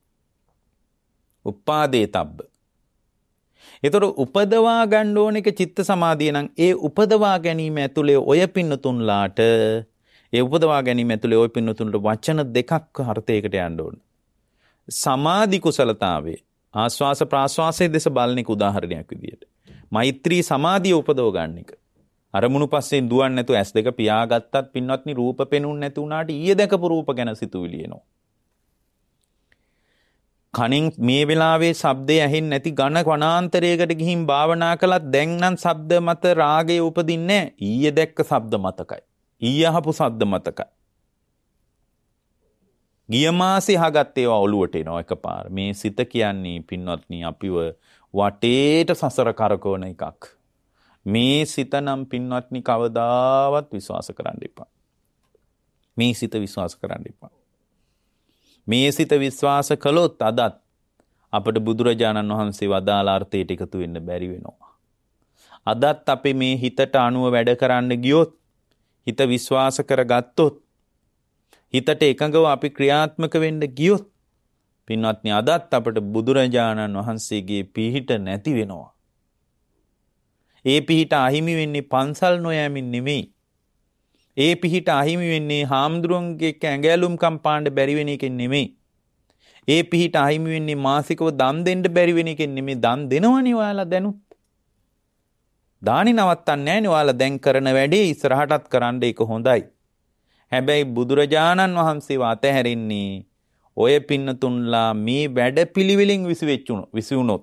උපාදේතබ්බ. ඒතර උපදවා ගන්න ඕන එක චිත්ත සමාධිය නම් ඒ උපදවා ගැනීම ඇතුලේ ඔය පින්නතුන්ලාට උපදවා ගැනීම ඇතුලේ ඔය පින්නතුන්ට වචන දෙකක් අර්ථයකට යන්න ඕන. සමාධි කුසලතාවේ ආස්වාස ප්‍රාස්වාසයේ දෙස බලන එක උදාහරණයක් විදියට. මෛත්‍රී සමාධිය උපදව ගන්න එක. අරමුණු පස්සේ දුවන්නේ නැතුව ඇස් දෙක පියාගත්තත් පින්වත්නි රූප පෙනුන්නේ නැති වුණාට ඊයේ දැකපු රූප ගැන සිතුවිලි එනවා. කනින් මේ වෙලාවේ ශබ්දය ඇහෙන්නේ නැති ඝන වනාන්තරයකට ගිහින් භාවනා කළත් දැන් නම් ශබ්ද මත රාගය උපදින්නේ නැහැ. ඊයේ දැක්ක ශබ්ද මතකයි. ඊයේ අහපු ශබ්ද මතකයි. ගිය මාසේ අහගත්ත ඒවා ඔළුවට එනවා එකපාර. මේ සිත කියන්නේ පින්වත්නි අපිව වටේට සසර කරකවන එකක්. මේ සිත නම් පින්වත්නි කවදාවත් විශ්වාස කරන්න එපා. මේ සිත විශ්වාස කරන්න එපා. මේ සිත විශ්වාස කළොත් අදත් අපට බුදුරජාණන් වහන්සේ වදාළ අර්ථයට එකතු වෙන්න බැරි වෙනවා. අදත් අපි මේ හිතට අනුව වැඩ කරන්න ගියොත්, හිත විශ්වාස කරගත්තොත්, හිතට එකඟව අපි ක්‍රියාත්මක වෙන්න ගියොත් පින්වත්නි අදත් අපට බුදුරජාණන් වහන්සේගේ පිහිට නැති වෙනවා. ඒ පිහිට අහිමි වෙන්නේ පන්සල් නොයෑමින් නෙමෙයි. ඒ පිහිට අහිමි වෙන්නේ හාමුදුරුවන්ගේ ඇඟැලුම් කම්පාණ්ඩ බැරි වෙන එකෙන් නෙමෙයි. ඒ පිහිට අහිමි වෙන්නේ මාසිකව දන් දෙන්න බැරි වෙන එකෙන් නෙමෙයි. දන් දෙනවනේ ඔයාලා දැනුත්. දානි නවත්තන්නේ නැහැනේ ඔයාලා දැන් කරන වැඩේ ඉස්සරහටත් කරන්න ඒක හොඳයි. හැබැයි බුදුරජාණන් වහන්සේව අතහැරින්නේ ඔය පින්නතුන්ලා මේ වැඩ පිළිවෙලින් විසිවුණොත්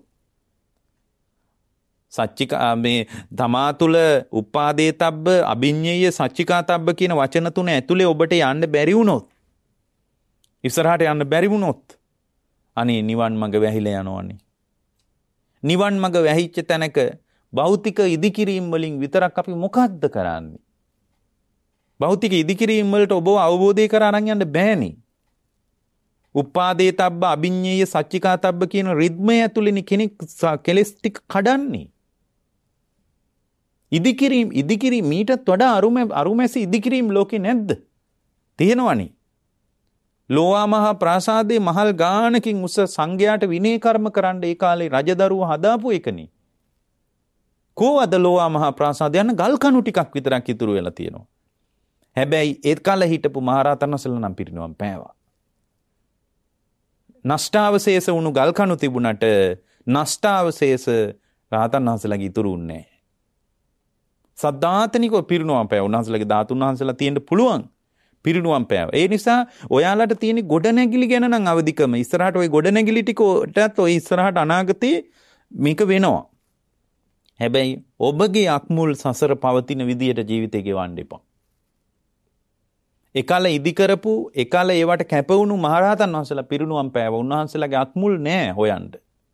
සච්චිකා මේ තමා තුළ උපාදේතබ්බ අභිඤ්ඤය සච්චිකාතබ්බ කියන වචන තුන ඇතුලේ ඔබට යන්න බැරි වුණොත්, ඉස්සරහට යන්න බැරි වුණොත් අනේ නිවන් මඟ වැහිලා යනවනේ. නිවන් මඟ වැහිච්ච තැනක භෞතික ඉදිකිරීම් වලින් විතරක් අපි මොකද්ද කරන්නේ? භෞතික ඉදිකිරීම් වලට ඔබව අවබෝධය කර අරන් යන්න බෑනේ. උපාදේතබ්බ අභිඤ්ඤය සච්චිකාතබ්බ කියන රිද්මය ඇතුළේනේ කෙනෙක් කෙලස් ටික කඩන්නේ. ඉදිකිරීම් මීටත් වඩා අරුමැසි ඉදිකිරීම් ලෝකේ නැද්ද? තියෙනවනේ. ලෝවා මහා ප්‍රාසාදයේ මහල් ගානකින් උස සංඝයාට විනය කර්ම කරන්න ඒ කාලේ රජදරුව හදාපු එකනේ. කොහොමද ලෝවා මහා ප්‍රාසාදය යන ගල් කණු ටිකක් විතරක් ඉතුරු වෙලා තියෙනවා. හැබැයි ඒ කාලේ හිටපු මහරහතන් වහන්සේලා නම් පිරිනවම් පෑවා. නෂ්ටාවශේෂ වුණු ගල් කණු තිබුණට නෂ්ටාවශේෂ රහතන් වහන්සේලාගේ ඉතුරු නැහැ. සද්ධාතනිකව පිරිනුවම් පෑව. උන්වහන්සේලාගේ ධාතුන් වහන්සේලා තියෙන්න පුළුවන් පිරිනුවම් පෑව. ඒ නිසා ඔයාලට තියෙන ගොඩනැගිලි ගැන නම් අවදිකම. ඉස්සරහට ওই ගොඩනැගිලි ටිකටත් ওই ඉස්සරහට අනාගතේ මේක වෙනවා. හැබැයි ඔබගේ අක්මුල් සසර පවතින විදියට ජීවිතේ ගෙවන්න එපා. එකල ඉදි කරපු එකල ඒවට කැපවුණු මහරහතන් වහන්සේලා පිරිනුවම් පෑව. උන්වහන්සේලාගේ අක්මුල් නෑ හොයන්න.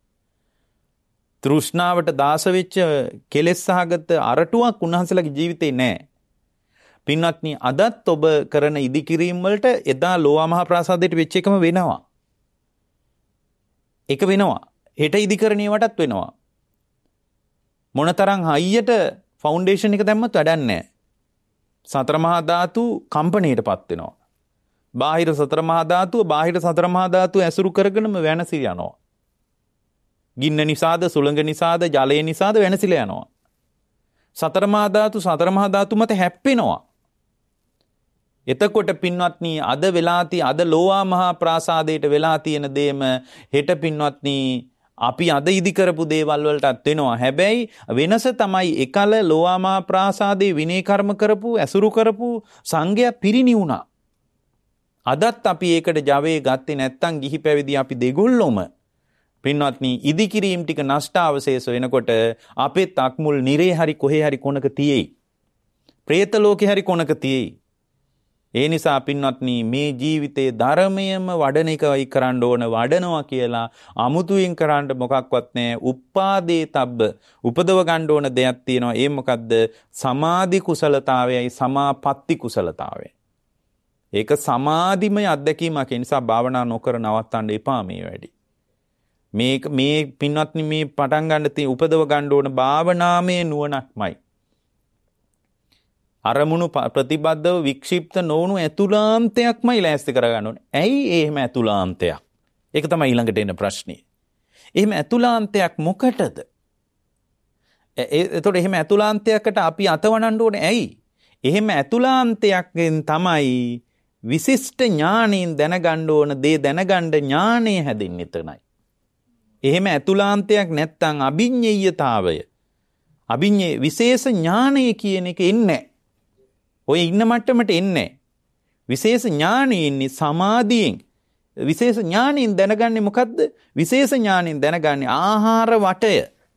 තෘෂ්ණාවට දාස වෙච්ච කෙලෙස් සහගත අරටුවක් උන්වහන්සේලාගේ ජීවිතේ නෑ. පින්වත්නි අදත් ඔබ කරන ඉදි කිරීම වලට එදා ලෝවා මහා ප්‍රාසාදයට වෙච්ච එකම වෙනවා. ඒක වෙනවා. හෙට ඉදි කරන ඒවටත් වෙනවා. මොනතරම් හයියට ෆවුන්ඩේෂන් එක දැම්මත් වැඩක් නෑ. සතර මහා ධාතු කම්පණයටපත් වෙනවා. බාහිර සතර මහා ධාතුව බාහිර සතර මහා ධාතුව ඇසුරු කරගෙනම වෙනසිර යනවා. ගින්න නිසාද සුළඟ නිසාද ජලය නිසාද වෙනසිලා යනවා. සතර මහා ධාතු මත හැප්පෙනවා. එතකොට පින්වත්නි අද ලෝවා මහා ප්‍රාසාදයට වෙලා තියෙන දේම හෙට පින්වත්නි අපි අද ඉදි කරපු දේවල් වලටත් වෙනවා. හැබැයි වෙනස තමයි එකල ලෝවා මහා ප්‍රාසාදේ විනය කර්ම කරපු ඇසුරු කරපු සංඝයා පිරිණිවුණා. අදත් අපි ඒකට ජවයේ ගත්තේ නැත්තම් ගිහි පැවිදි අපි දෙගොල්ලොම පින්වත්නි ඉදිකිරීම් ටික නෂ්ටාවශේෂ වෙනකොට අපේ අක්මුල් නිරේ හරි කොහේ හරි කොනක තියෙයි. പ്രേත ලෝකේ හරි කොනක තියෙයි. ඒ නිසා පින්වත්නි මේ ජීවිතයේ ධර්මයම වඩන එකයි කරන්න ඕන. වඩනවා කියලා අමුතුවෙන් කරන්න මොකක්වත් නැහැ. උපාදේ තබ්බ උපදව ගන්න ඕන දෙයක් තියෙනවා. ඒ මොකද්ද? සමාධි කුසලතාවයයි සමාපatti කුසලතාවයයි. ඒක සමාධිමය අත්දැකීමක්. ඒ නිසා භාවනා නොකර නවත්තන්න එපා මේ වැඩි. මේ පින්වත්නි මේ පටන් ගන්න තියෙන උපදව ගන්න ඕන භාවනාමය නුවණක්මයි. අරමුණු ප්‍රතිබද්ධව වික්ෂිප්ත නොවුණු ඇතුළාන්තයක්මයි ලෑස්ති කරගන්න ඕනේ. ඇයි එහෙම ඇතුළාන්තයක්? ඒක තමයි ඊළඟට එන ප්‍රශ්නේ. එහෙම ඇතුළාන්තයක් මොකටද? එතකොට එහෙම ඇතුළාන්තයකට අපි අතවනන්න ඕනේ ඇයි? එහෙම ඇතුළාන්තයක්ෙන් තමයි විශිෂ්ට ඥාණයෙන් දැනගන්න ඕන දේ දැනගන්න ඥාණය හැදෙන්නේ එතනයි. එහෙම ඇතුළාන්තයක් නැත්තම් අභිඤ්ඤේයතාවය අභිඤ්ඤේ විශේෂ ඥානය කියන එක එන්නේ. ඔය ඉන්න මට්ටමට එන්නේ. විශේෂ ඥානෙ ඉන්නේ සමාධියෙන්. විශේෂ ඥානෙන් දැනගන්නේ මොකද්ද? විශේෂ ඥානෙන් දැනගන්නේ ආහාර වටය.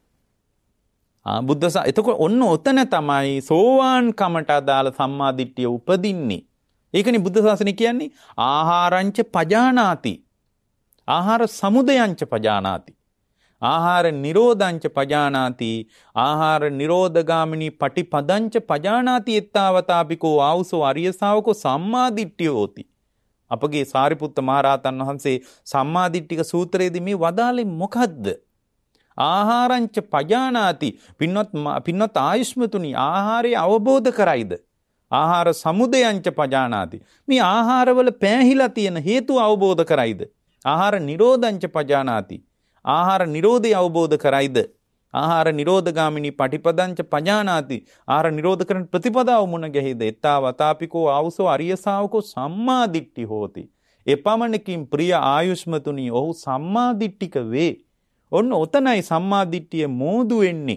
එතකොට ඔන්න ඔතන තමයි සෝවාන් කමට අදාළ සම්මාදිට්ඨිය උපදින්නේ. ඒකනේ බුද්ධ ශාසනය කියන්නේ ආහාරංච පජානාති. ආහාර සමුදයංච පජානාති. ආහාර නිරෝධංච පජානාති. ආහාර නිරෝධගාමිනී පටිපදංච පජානාති එත්තාවතාපිකෝ ආවුසෝ අරිය ශාවකෝ සම්මාදිට්ඨිය හෝති. අපගේ සාරිපුත්ත මහරහතන් වහන්සේ සම්මාදිට්ඨික සූත්‍රයේදී මේ වදාළේ මොකද්ද? ආහාරංච පජානාති. පින්වත් ආයුෂ්මතුනි ආහාරය අවබෝධ කරයිද? ආහාර සමුදයංච පජානාති. මේ ආහාරවල පෑහිලා තියෙන හේතු අවබෝධ කරයිද? ආහාර නිරෝධංච පජානාති. ආහාර නිරෝධය අවබෝධ කරයිද? ආහාර නිරෝධගාමිනී පටිපදංච පජානාති. ආහාර නිරෝධ කරන ප්‍රතිපදාව මුණ ගැහිද? එත්තාවතාපිකෝ ආවුසෝ අරිය ශාවකෝ සම්මාදිට්ඨි හෝති. එපමණකින් ප්‍රිය ආයුෂ්මතුනි ඔහු සම්මාදිට්ඨික වේ. ඔන්න ඔතනයි සම්මාදිට්ඨිය මෝදු වෙන්නේ.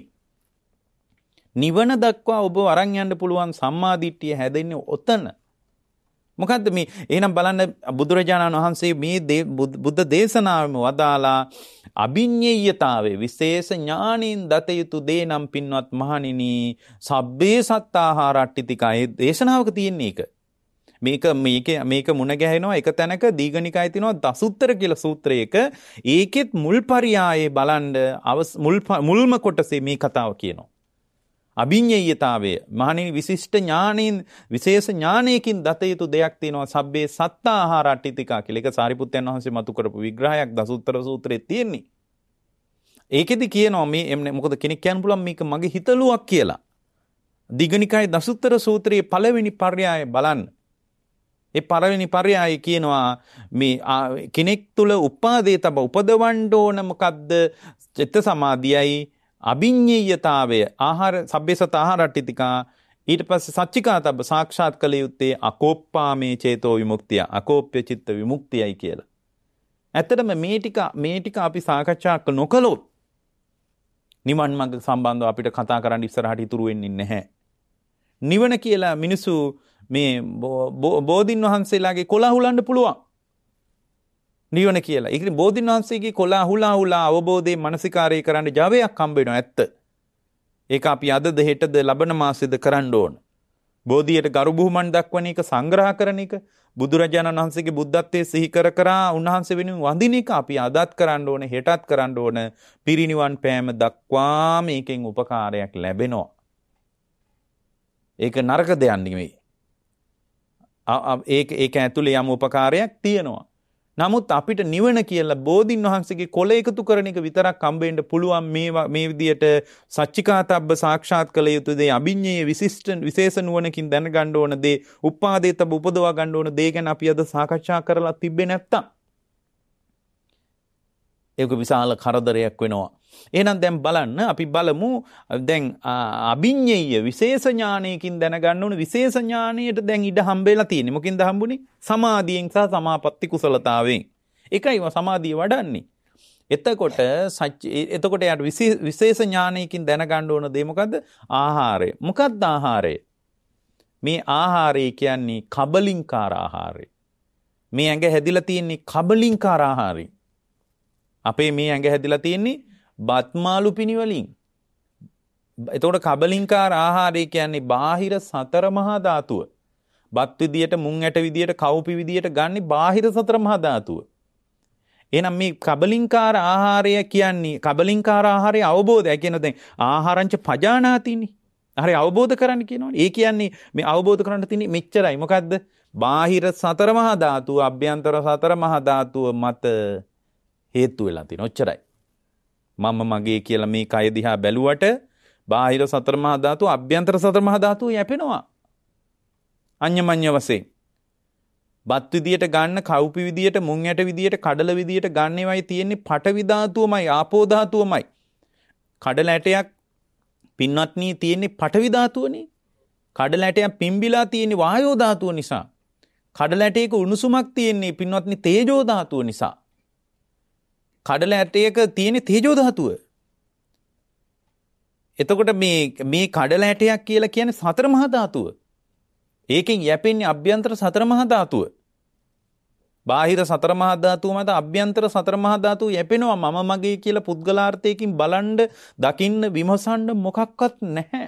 නිවන දක්වා ඔබ අරන් යන්න පුළුවන් සම්මාදිට්ඨිය හැදෙන්නේ ඔතන. මොකද්ද මේ? එහෙනම් බලන්න බුදුරජාණන් වහන්සේ මේ බුද්ධ දේශනාවෙම වදාලා අභිඤ්ඤේයතාවේ විශේෂ ඥානින් දත යුතු දේ නම් පින්වත් මහණෙනි සබ්බේ සත්තාහාරට්ඨිතිකා. ඒ දේශනාවක තියෙන එක. මේක මුණ ගැහෙනවා එක තැනක දීඝනිකායේ තියෙනවා දසුත්තර කියලා සූත්‍රයක. ඒකෙත් මුල් පරියායේ බලන්න මුල්ම කොටසේ මේ කතාව කියනවා. අභිඤ්ඤේයතාවය මහණෙනි විශිෂ්ට ඥානින් විශේෂ ඥානයකින් දත යුතු දෙයක් තියෙනවා සබ්බේ සත්තාහාරට්ඨිතිකා කියලා. ඒක සාරිපුත්තයන් වහන්සේ මතු කරපු විග්‍රහයක් දසුත්තර සූත්‍රයේ තියෙන්නේ. ඒකෙදි කියනවා මේ එන්නේ මොකද කෙනෙක් කියන්න පුළුවන් මේක මගේ හිතලුවක් කියලා. දීඝනිකායේ දසුත්තර සූත්‍රයේ පළවෙනි පර්යාය බලන්න. ඒ පළවෙනි පර්යාය කියනවා මේ කෙනෙක් තුල උපාදේ තබ උපදවන්න ඕන මොකද්ද? චිත්ත සමාධියයි අභිඤ්ඤේයතාවය ආහාර සබ්බේසත ආහාරට්ඨිතිකා. ඊට පස්සේ සච්චිකාතබ්බ සාක්ෂාත් කළ යුත්තේ අකෝප්පාමේ චේතෝ විමුක්තිය අකෝප්‍ය චිත්ත විමුක්තියයි කියලා. ඇත්තටම මේ ටික අපි සාකච්ඡා නොකළොත් නිවන් මඟ සම්බන්ධව අපිට කතා කරන්න ඉස්සරහට ඉතුරු වෙන්නේ නැහැ. නිවන කියලා මිනිසු මේ බෝධින් වහන්සේලාගේ කොළ අහුලන්න පුළුවන්. නිවන කියලා. ඒක බෝධින් වහන්සේගේ කොළ අහුලා අවබෝධයේ මානසිකාරය කරන්න ජවයක් හම්බ වෙනවා ඇත්ත. ඒක අපි අදද හෙටද ලබන මාසෙද කරන්න ඕන. බෝධියට ගරු බුහුමන් දක්වන එක සංග්‍රහ කරන එක බුදුරජාණන් වහන්සේගේ බුද්ධත්වයේ සිහි කර උන්වහන්සේ වෙනුවෙන් වඳින එක අපි අදත් කරන්න ඕන හෙටත් කරන්න ඕන. පිරිනිවන් පෑම දක්වා මේකෙන් උපකාරයක් ලැබෙනවා. ඒක නරක දෙයක් නෙවෙයි. ඒක ඇතුලේ යම් උපකාරයක් තියෙනවා. නමුත් අපිට නිවන කියලා බෝධින් වහන්සේගේ කොළ එකතු කරන එක විතරක් හම්බෙන්න පුළුවන්. මේ විදියට සච්චිකාතබ්බ සාක්ෂාත් කළ යුතු දේ අභිඤ්ඤේ විශේෂ නුවණකින් දැනගන්න ඕන දේ උපාදේතබ්බ උපදවා ගන්න ඕන දේ ගැන අපි අද සාකච්ඡා කරලා තිබ්බේ නැත්තම් ඒක විශාල කරදරයක් වෙනවා. එහෙනම් දැන් බලන්න අපි බලමු දැන් අභිඤ්ඤේය විශේෂ ඥානයකින් දැනගන්න ඕන විශේෂ ඥානයට දැන් ඉඩ හම්බෙලා තියෙන්නේ. මොකින්ද හම්බුනේ? සමාධියෙන් සහ සමාපatti කුසලතාවෙන්. ඒකයි සමාධිය වඩන්නේ. එතකොට යාට විශේෂ ඥානයකින් දැනගන්න ඕන දේ මොකද්ද? ආහාරය. මොකක්ද ආහාරය? මේ ආහාරය කියන්නේ කබලින්කාර ආහාරය. මේ ඇඟ හැදිලා තියෙන්නේ කබලින්කාර ආහාරයෙන්. අපේ මේ ඇඟ හැදිලා තියෙන්නේ බත්මාළු පිණි වලින්. එතකොට කබලින්කාර ආහාරය කියන්නේ බාහිර සතර මහා ධාතුව. බත් විදියට, මුං ඇට විදියට, කවුපි විදියට ගන්න බාහිර සතර මහා ධාතුව. එහෙනම් මේ කබලින්කාර ආහාරය කියන්නේ කබලින්කාර ආහාරය අවබෝධය කියන දැන් ආහාරංච පජානාතිනේ. හරි අවබෝධ කරන්න කියනවනේ. ඒ කියන්නේ මේ අවබෝධ කරන්න තියෙන්නේ මෙච්චරයි. මොකද්ද? බාහිර සතර මහා ධාතුව, අභ්‍යන්තර සතර මහා ධාතුව මත හේතු වෙලා තියෙන. ඔච්චරයි. මම මගේ කියලා මේ කය දිහා බැලුවට බාහිර සතර මහා ධාතුව, අභ්‍යන්තර සතර මහා ධාතුව යැපෙනවා. අඤ්ඤමඤ්ඤ වශයෙන්. බත් විදියට ගන්න, කවුපි විදියට, මුං ඇට විදියට, කඩල විදියට ගන්න ඒවායි තියෙන්නේ පඨවි ධාතුවමයි, ආපෝ ධාතුවමයි. කඩල ඇටයක් පින්වත්නි තියෙන්නේ පඨවි ධාතුවනේ. කඩල ඇටයක් පිම්බිලා තියෙන්නේ වායෝ ධාතුව නිසා. කඩල ඇටයක උණුසුමක් තියෙන්නේ පින්වත්නි තේජෝ ධාතුව නිසා. කඩල ඇටයක තියෙන්නේ තේජෝ ධාතුව. එතකොට මේ කඩල ඇටයක් කියලා කියන්නේ සතර මහා ධාතුව. ඒකෙන් යැපෙන්නේ අභ්‍යන්තර සතර මහා ධාතුව. බාහිර සතර මහා ධාතුව මත අභ්‍යන්තර සතර මහා ධාතුව යැපෙනවා. මම මගේ කියලා පුද්ගලාර්ථයකින් බලන්න, දකින්න, විමසන්න මොකක්වත් නැහැ.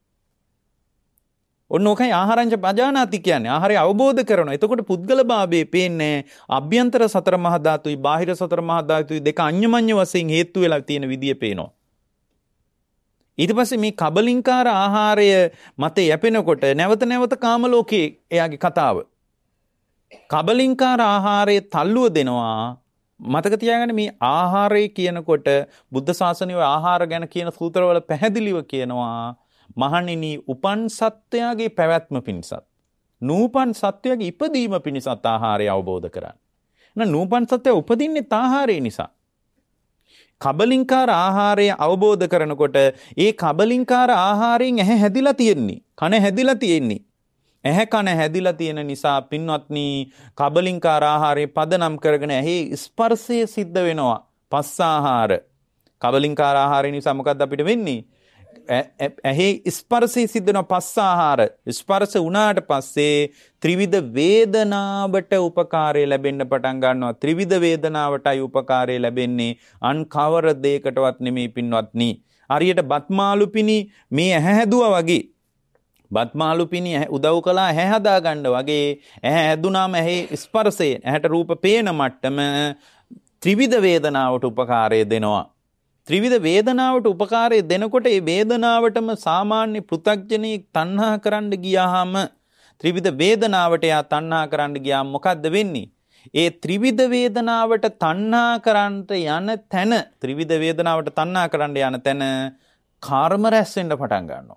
ඔන්න ඕකයි ආහාරංච පජානාති කියන්නේ. ආහාරය අවබෝධ කරනවා. එතකොට පුද්ගල භාවයේ පේන්නේ අභ්‍යන්තර සතර මහා ධාතුයි බාහිර සතර මහා ධාතුයි දෙක අඤ්ඤමඤ්ඤ වශයෙන් හේතු වෙලා තියෙන විදිය පේනවා. ඊට පස්සේ මේ කබලින්කාර ආහාරය මත යැපෙනකොට නැවත නැවත කාම ලෝකයේ එයාගේ කතාව. කබලින්කාර ආහාරයේ තල්ලුව දෙනවා. මතක තියාගන්න මේ ආහාරය කියනකොට බුද්ධ ශාසනයේ ආහාර ගැන කියන සූත්‍රවල පැහැදිලිව කියනවා මහණෙනි උපන් සත්වයාගේ පැවැත්ම පිණිසත් නූපන් සත්වයාගේ ඉපදීම පිණිසත් ආහාරය අවබෝධ කරගන්න. නූපන් සත්වයා උපදින්නේ ආහාරය නිසා. කබලින්කාර ආහාරය අවබෝධ කරනකොට ඒ කබලින්කාර ආහාරයෙන් ඇහැ හැදිලා තියෙන්නේ. කන හැදිලා තියෙන්නේ. ඇහැ කන හැදිලා තියෙන නිසා පින්වත්නි කබලින්කාර ආහාරය පදනම් කරගෙන ඇහි ස්පර්ශය සිද්ධ වෙනවා. පස්ස ආහාර. කබලින්කාර ආහාරය නිසා මොකද්ද අපිට වෙන්නේ? ඇහි ස්පර්ශය සිද්ධ වෙනවා පස්ස ආහාර. ස්පර්ශ වුණාට පස්සේ ත්‍රිවිධ වේදනාවට උපකාරය ලැබෙන්න පටන් ගන්නවා. ත්‍රිවිධ වේදනාවටයි උපකාරය ලැබෙන්නේ. අන් කවර දෙයකටවත් නෙමෙයි පින්වත්නි. හරියට බත්මාළු පිණි මේ ඇහැ හැදුවා වගේ. බත්මාළු පිණි උදව් කළා ඇහැ හදා ගන්න වගේ. ඇහැ හැදුනාම ඇහි ස්පර්ශය, ඇහැට රූප පේන මට්ටම ත්‍රිවිධ වේදනාවට උපකාරය දෙනවා. ත්‍රිවිධ වේදනාවට උපකාරය දෙනකොට ඒ වේදනාවටම සාමාන්‍ය පෘථග්ජනෙක් තණ්හා කරන්න ගියාම ත්‍රිවිධ වේදනාවට යා තණ්හා කරන්න ගියාම මොකද්ද වෙන්නේ? ඒ ත්‍රිවිධ වේදනාවට තණ්හා කරන්නට යන තැන, ත්‍රිවිධ වේදනාවට තණ්හා කරන්න යන තැන කර්ම රැස් වෙන්න පටන් ගන්නවා.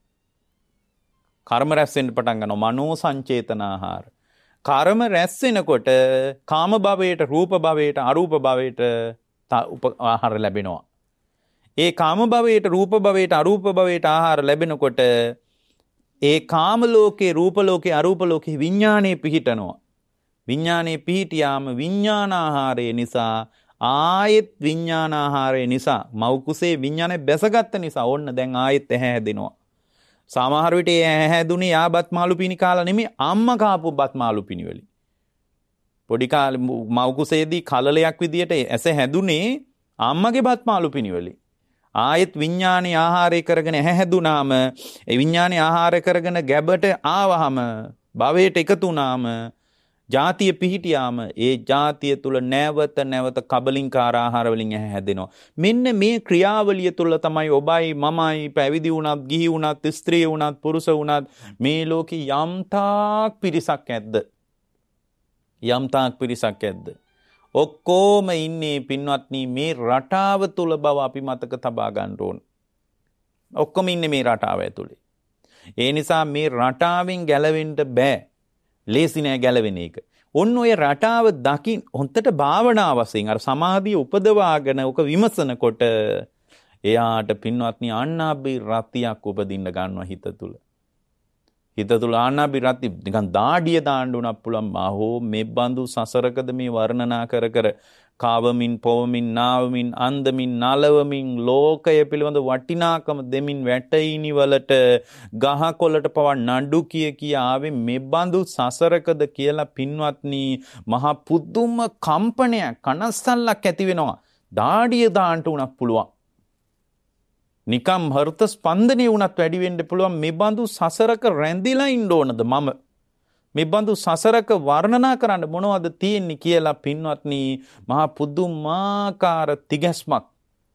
කර්ම රැස් වෙන්න පටන් ගන්නවා. මනෝ සංචේතනාහාර. කර්ම රැස් වෙනකොට කාම භවයට, රූප භවයට, අරූප භවයට ආහාර ලැබෙනවා. ඒ කාම භවයට, රූප භවයට, අරූප භවයට ආහාර ලැබෙනකොට ඒ කාම ලෝකේ, රූප ලෝකේ, අරූප ලෝකේ විඥානේ පිහිටනවා. විඥානේ පිහිටියාම විඥානාහාරය නිසා ආයෙත් විඥානාහාරය නිසා මව් කුසේ විඥානේ බැසගත්ත නිසා ඔන්න දැන් ආයෙත් ඇහැ හැදෙනවා. සමහර විට ඇහැ හැදුනේ යාබත් මාළු පිණි කාලා නෙමෙයි අම්මා කාපු බත් මාළු පිණි වලින්. පොඩි කාලේ මව් කුසේදී කලලයක් විදියට ඇස හැදුනේ අම්මගේ බත් මාළු පිණි වලින්. ආයෙත් විඥානේ ආහාරය කරගෙන ඇහැ හැදුනාම ඒ විඥානේ ආහාර කරගෙන ගැබට ආවහම භවයට එකතු වුණාම ජාතිය පිහිටියාම ඒ ජාතිය තුල නැවත නැවත කබලින්කාර ආහාර වලින් ඇහැ හැදෙනවා. මෙන්න මේ ක්‍රියාවලිය තුල තමයි ඔබයි මමයි පැවිදි වුණත්, ගිහි වුණත්, ස්ත්‍රී වුණත්, පුරුෂ වුණත් මේ ලෝකේ යම්තාක් පිරිසක් ඇද්ද? යම්තාක් පිරිසක් ඇද්ද? ඔක්කොම ඉන්නේ පින්වත්නි මේ රටාව තුල බව අපි මතක තබා ගන්න ඕන. ඔක්කොම ඉන්නේ මේ රටාව ඇතුලේ. ඒ නිසා මේ රටාවෙන් ගැලවෙන්න බෑ. ලේසි නෑ ගැලවෙන එක. ඔන්න ඔය රටාව දකින් හොන්තට භාවනා වශයෙන් අර සමාධිය උපදවාගෙන ඔක විමසනකොට එයාට පින්වත්නි ආනාභි රතියක් උපදින්න ගන්නවා හිත තුල. හිත තුල ආනාභි රති නිකන් දාඩිය දාන්න උනක් පුළුවන්. මාහෝ මේ බඳු සසරකද මේ වර්ණනා කර කර කාවමින් පොවමින් නාවමින් අන්දමින් නලවමින් ලෝකය පිළිබඳ වටිනාකම දෙමින් වැටයිනි වලට ගහකොළට පවා නඩු කිය ආවේ මෙබඳු සසරකද කියලා පින්වත්නි මහා පුදුම කම්පනයක් කනස්සල්ලක් ඇති වෙනවා. දාඩිය දාන්න උනක් පුළුවන්. නිකම් හෘද ස්පන්දනය උනත් වැඩි වෙන්න පුළුවන්. මෙබඳු සසරක රැඳිලා ඉන්න ඕනද මම? මෙබඳු සසරක වර්ණනා කරන්න මොනවද තියෙන්නේ කියලා පින්වත්නි මහා පුදුමාකාර තිගැස්මක්,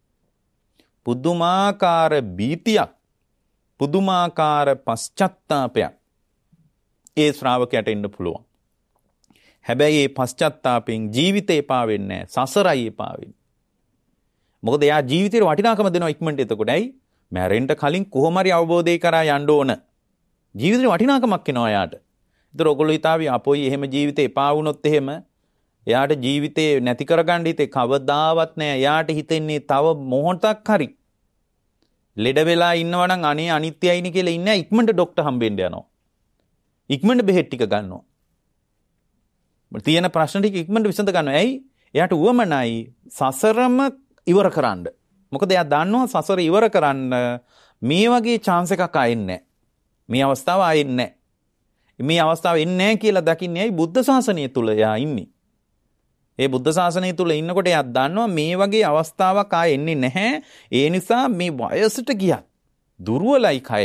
පුදුමාකාර බීතියක්, පුදුමාකාර පශ්චත්තාපයක් ඒ ශ්‍රාවකයට එන්න පුළුවන්. හැබැයි ඒ පශ්චත්තාපයෙන් ජීවිතේ පාවෙන්නේ නැහැ, සසරයි පාවෙන්නේ. මොකද එයා ජීවිතේට වටිනාකම දෙනවා ඉක්මනට. එතකොට ඇයි? මැරෙන්න කලින් කොහොම හරි අවබෝධය කරා යන්න ඕන. ජීවිතේට වටිනාකමක් එනවා එයාට. ඒතර ඔයගොල්ලෝ හිතාවි අපොයි එහෙම ජීවිතේ එපා වුණොත් එහෙම එයාට ජීවිතේ නැති කරගන්න හිතේ කවදාවත් නැහැ. එයාට හිතෙන්නේ තව මොහොතක් හරි ලෙඩ වෙලා ඉන්නවා නම් අනේ අනිත්‍යයිනි කියලා ඉන්නේ ඉක්මනට ડોක්ටර් හම්බෙන්න යනවා. ඉක්මනට බෙහෙත් ටික ගන්නවා. තියෙන ප්‍රශ්න ටික ඉක්මනට විසඳ ගන්නවා. ඇයි? එයාට උවමනයි සසරම ඉවර කරන්න. මොකද එයා දන්නවා සසර ඉවර කරන්න මේ වගේ chance එකක් ආයෙන්නේ නැහැ. මේ අවස්ථාව ආයෙන්නේ නැහැ. මේ අවස්ථාව එන්නේ නැහැ කියලා දකින්නේ ඇයි? බුද්ධ ශාසනය තුල එයා ඉන්නේ. ඒ බුද්ධ ශාසනය තුල ඉන්නකොට එයා දන්නවා මේ වගේ අවස්ථාවක් ආයෙ එන්නේ නැහැ. ඒ නිසා මේ වයසට ගියත් දුර්වලයි කය.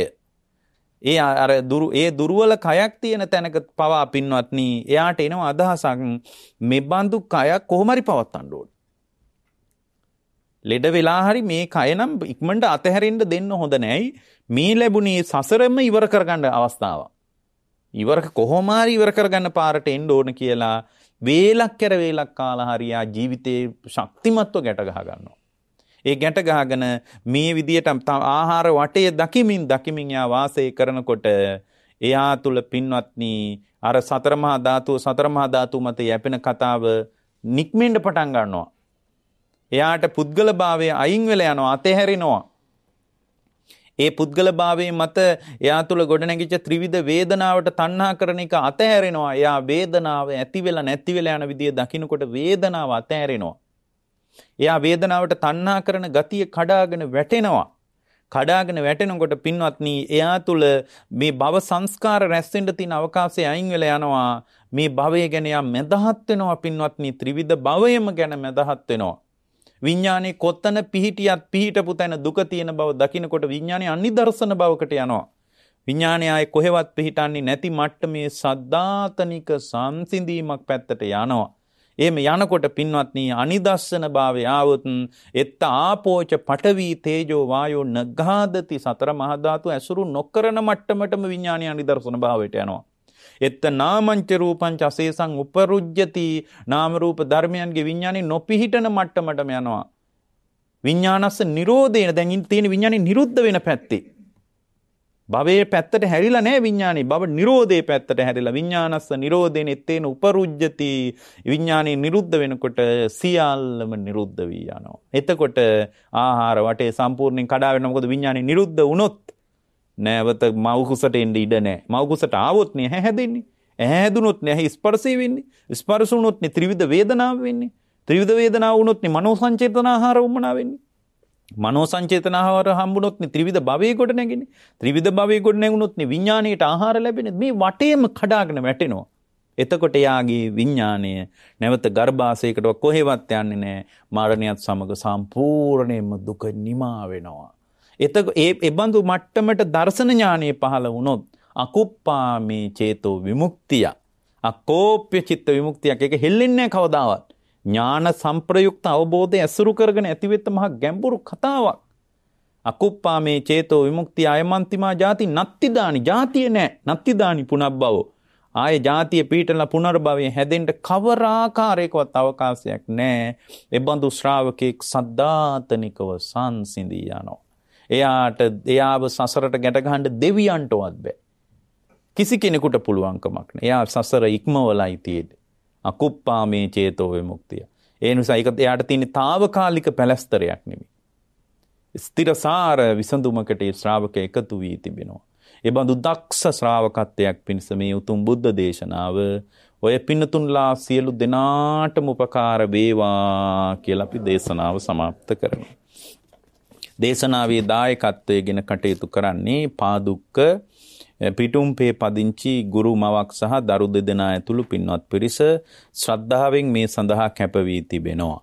ඒ දුර්වල කයක් තියෙන තැනක පවා පින්වත්නි එයාට එනවා අදහසක් මේ බඳු කයක් කොහොම හරි පවත්වන්න ඕන. ලෙඩ වෙලා හරි මේ කය නම් ඉක්මනට අතහැරෙන්න දෙන්න හොඳ නැහැ. මේ ලැබුණේ සසරම ඉවර කරගන්න අවස්ථාවක්. කොහොම හරි ඉවර කරගන්න පාරට එන්න ඕන කියලා වේලක් කර වේලක් කාලා හරියා ජීවිතේ ශක්තිමත්ව ගැට ගහ ගන්නවා. ඒ ගැට ගහගෙන මේ විදියට ආහාර වටේ දකිමින් යා වාසය කරනකොට එයා තුල පින්වත්නි අර සතර මහා ධාතු මත යැපෙන කතාව නික්මෙන්න පටන් ගන්නවා. එයාට පුද්ගල භාවය අයින් වෙලා යනවා, අතහැරිනවා. ඒ පුද්ගල භාවයේ මත එයා තුල ගොඩනැගිච්ච ත්‍රිවිධ වේදනාවට තණ්හා කරන එක අතහැරෙනවා. එයා වේදනාව ඇති වෙලා නැති වෙලා යන විදිය දකින්නකොට වේදනාව අතහැරෙනවා. එයා වේදනාවට තණ්හා කරන ගතිය කඩාගෙන වැටෙනවා. කඩාගෙන වැටෙනකොට පින්වත්නි එයා තුල මේ භව සංස්කාර රැස් වෙන්න තියෙන අවකාශය අයින් වෙලා යනවා. මේ භවය ගැන එයා මැදහත් වෙනවා පින්වත්නි. ත්‍රිවිධ භවයම ගැන මැදහත් වෙනවා. විඥානේ කොත්තන පිහිටියත් පිහිටපු තැන දුක තියෙන බව දකිනකොට විඥානේ අනිදර්ශන බවකට යනවා. විඥානේ ආයේ කොහෙවත් පිහිටන්නේ නැති මට්ටමේ සද්ධාතනික සංසිඳීමක් පැත්තට යනවා. එහෙම යනකොට පින්වත්නි අනිදර්ශන භාවය ආවොත් එත්ත ආපෝච පඨවි තේජෝ වායෝ නග්ගාදති සතර මහා ධාතු ඇසුරු නොකරන මට්ටමටම විඥානේ අනිදර්ශන භාවයට යනවා. එත්ත නාමංච රූපංච අසේසං උපරුජ්ජති නාම රූප ධර්මයන්ගේ විඥානේ නොපිහිටන මට්ටමටම යනවා. විඥානස්ස නිරෝධේන දැන් තියෙන විඥානේ නිරුද්ධ වෙන පැත්තේ. භවයේ පැත්තට හැරිලා නැහැ විඥානේ. භව නිරෝධයේ පැත්තට හැරිලා විඥානස්ස නිරෝධේන එත්තේන උපරුජ්ජති විඥානේ නිරුද්ධ වෙනකොට සියල්ලම නිරුද්ධ වී යනවා. එතකොට ආහාර වටේ සම්පූර්ණයෙන් කඩා වෙනවා. මොකද විඥානේ නිරුද්ධ වුණොත් නැවත මව්කුසට එන්න ඉඩ නැහැ. මව්කුසට ආවොත් නේ ඇහැ හැදෙන්නේ. ඇහැ හැදුනොත් නේ ඇහි ස්පර්ශය වෙන්නේ. ස්පර්ශ වුණොත් නේ ත්‍රිවිධ වේදනාව වෙන්නේ. ත්‍රිවිධ වේදනාව වුණොත් නේ මනෝ සංචේතන ආහාර වුමනා වෙන්නේ. මනෝ සංචේතන ආහාර හම්බුනොත් නේ ත්‍රිවිධ භවයේ කොට නැගෙන්නේ. ත්‍රිවිධ භවයේ කොට නැගුණොත් නේ විඥාණයට ආහාර ලැබෙන්නේ. මේ වටේම කඩාගෙන වැටෙනවා. එතකොට යාගේ විඥාණය නැවත ගර්භාෂයකට කොහෙවත් යන්නේ නැහැ. මරණයත් සමග සම්පූර්ණයෙන්ම දුක නිමා වෙනවා. ඒ බඳු මට්ටමට දර්ශන ඥානෙ පහළ වුණොත් අකුප්පාමේ චේතෝ විමුක්තිය, අකෝප්‍ය චිත්ත විමුක්තියක්. ඒක හෙල්ලෙන්නේ නැහැ කවදාවත්. ඥාන සම්ප්‍රයුක්ත අවබෝධය ඇසුරු කරගෙන ඇතිවෙත්ත මහ ගැඹුරු කතාවක්. අකුප්පාමේ චේතෝ විමුක්තිය අයමන්තිමා ජාති නත්තිදානි. ජාතිය නැහැ. නත්තිදානි පුනබ්බව. ආයේ ජාතිය පීඨලා පුනර්භවය හැදෙන්න කවර ආකාරයකවත් අවකාශයක් නැහැ. ඒ බඳු ශ්‍රාවකෙක් සද්ධාතනිකව සංසිඳී යනවා. එයාව සසරට ගැට ගහන්න දෙවියන්ටවත් බෑ. කිසි කෙනෙකුට පුළුවන්කමක් නෑ. එයා සසර ඉක්මවලයි තියෙන්නේ. අකුප්පාමේ චේතෝ විමුක්තිය. ඒ නිසා ඒක එයාට තියෙන తాවකාලික පැලස්තරයක් නෙමෙයි. ස්ථිරසාර විසඳුමකට ඒ ශ්‍රාවක එකතු වී තිබෙනවා. ඒ බඳු දක්ෂ ශ්‍රාවකත්වයක් පිණිස මේ උතුම් බුද්ධ දේශනාව ඔය පින්නතුන්ලා සියලු දෙනාටම උපකාර වේවා කියලා අපි දේශනාව සමාප්ත කරනවා. දේශනාවේ දායකත්වයෙන් කටයුතු කරන්නේ පාදුක්ක පිටුම්පේ පදිංචි ගුරු මවක් සහ දරු දෙදෙනා ඇතුළු පින්වත් පිරිස ශ්‍රද්ධාවෙන් මේ සඳහා කැප වී තිබෙනවා.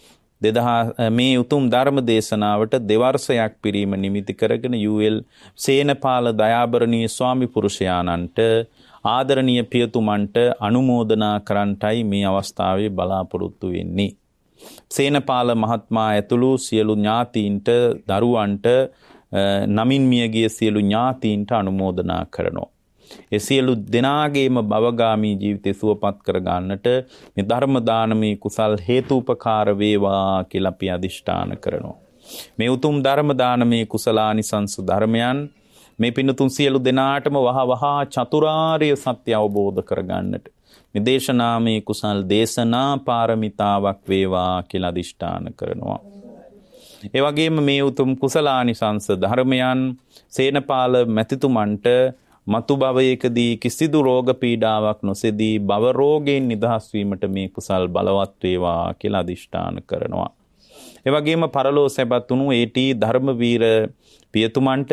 මේ උතුම් ධර්ම දේශනාවට දෙවර්ෂයක් පිරීම නිමිති කරගෙන UL සේනපාල දයාබරණීය ස්වාමි පුරුෂයාණන්ට ආදරණීය පියතුමන්ට අනුමෝදනා කරන්නටයි මේ අවස්ථාවේ බලාපොරොත්තු වෙන්නේ. සේනපාල මහත්මයා ඇතුළු සියලු ඥාතීන්ට දරුවන්ට නමින් මියගිය සියලු ඥාතීන්ට අනුමෝදනා කරනවා. ඒ සියලු දෙනාගේම භවගාමී ජීවිතය සුවපත් කර ගන්නට මේ ධර්ම දානමේ කුසල් හේතුපකාර වේවා කියලා අපි අදිෂ්ඨාන කරනවා. මේ උතුම් ධර්ම දානමේ කුසලානිසංස ධර්මයන් මේ පින්නතුන් සියලු දෙනාටම වහ චතුරාර්ය සත්‍ය අවබෝධ කර ගන්නට මේ දේශනාමේ කුසල් දේශනා පාරමිතාවක් වේවා කියලා අදිෂ්ඨාන කරනවා. ඒ වගේම මේ උතුම් කුසලානිසංස ධර්මයන් සේනපාල මැතිතුමන්ට මතු භවයකදී කිසිදු රෝග පීඩාවක් නොසෙදී භව රෝගයෙන් නිදහස් වීමට මේ කුසල් බලවත් වේවා කියලා අදිෂ්ඨාන කරනවා. ඒ වගේම පරලෝ සැපත් වුණු ඒටි ධර්මවීර පියතුමන්ට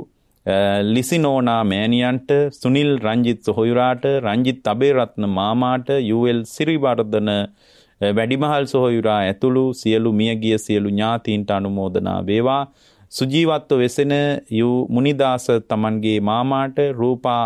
ලිසිනෝනා මෑණියන්ට සුනිල් රංජිත් සොහොයුරාට රංජිත් අබේරත්න මාමාට UL සිරිවර්ධන වැඩිමහල් සොහොයුරා ඇතුළු සියලු මියගිය සියලු ඥාතීන්ට අනුමෝදනා වේවා. සුජීවත්ව වෙසෙන මුනිදාස තමන්ගේ මාමාට රූපා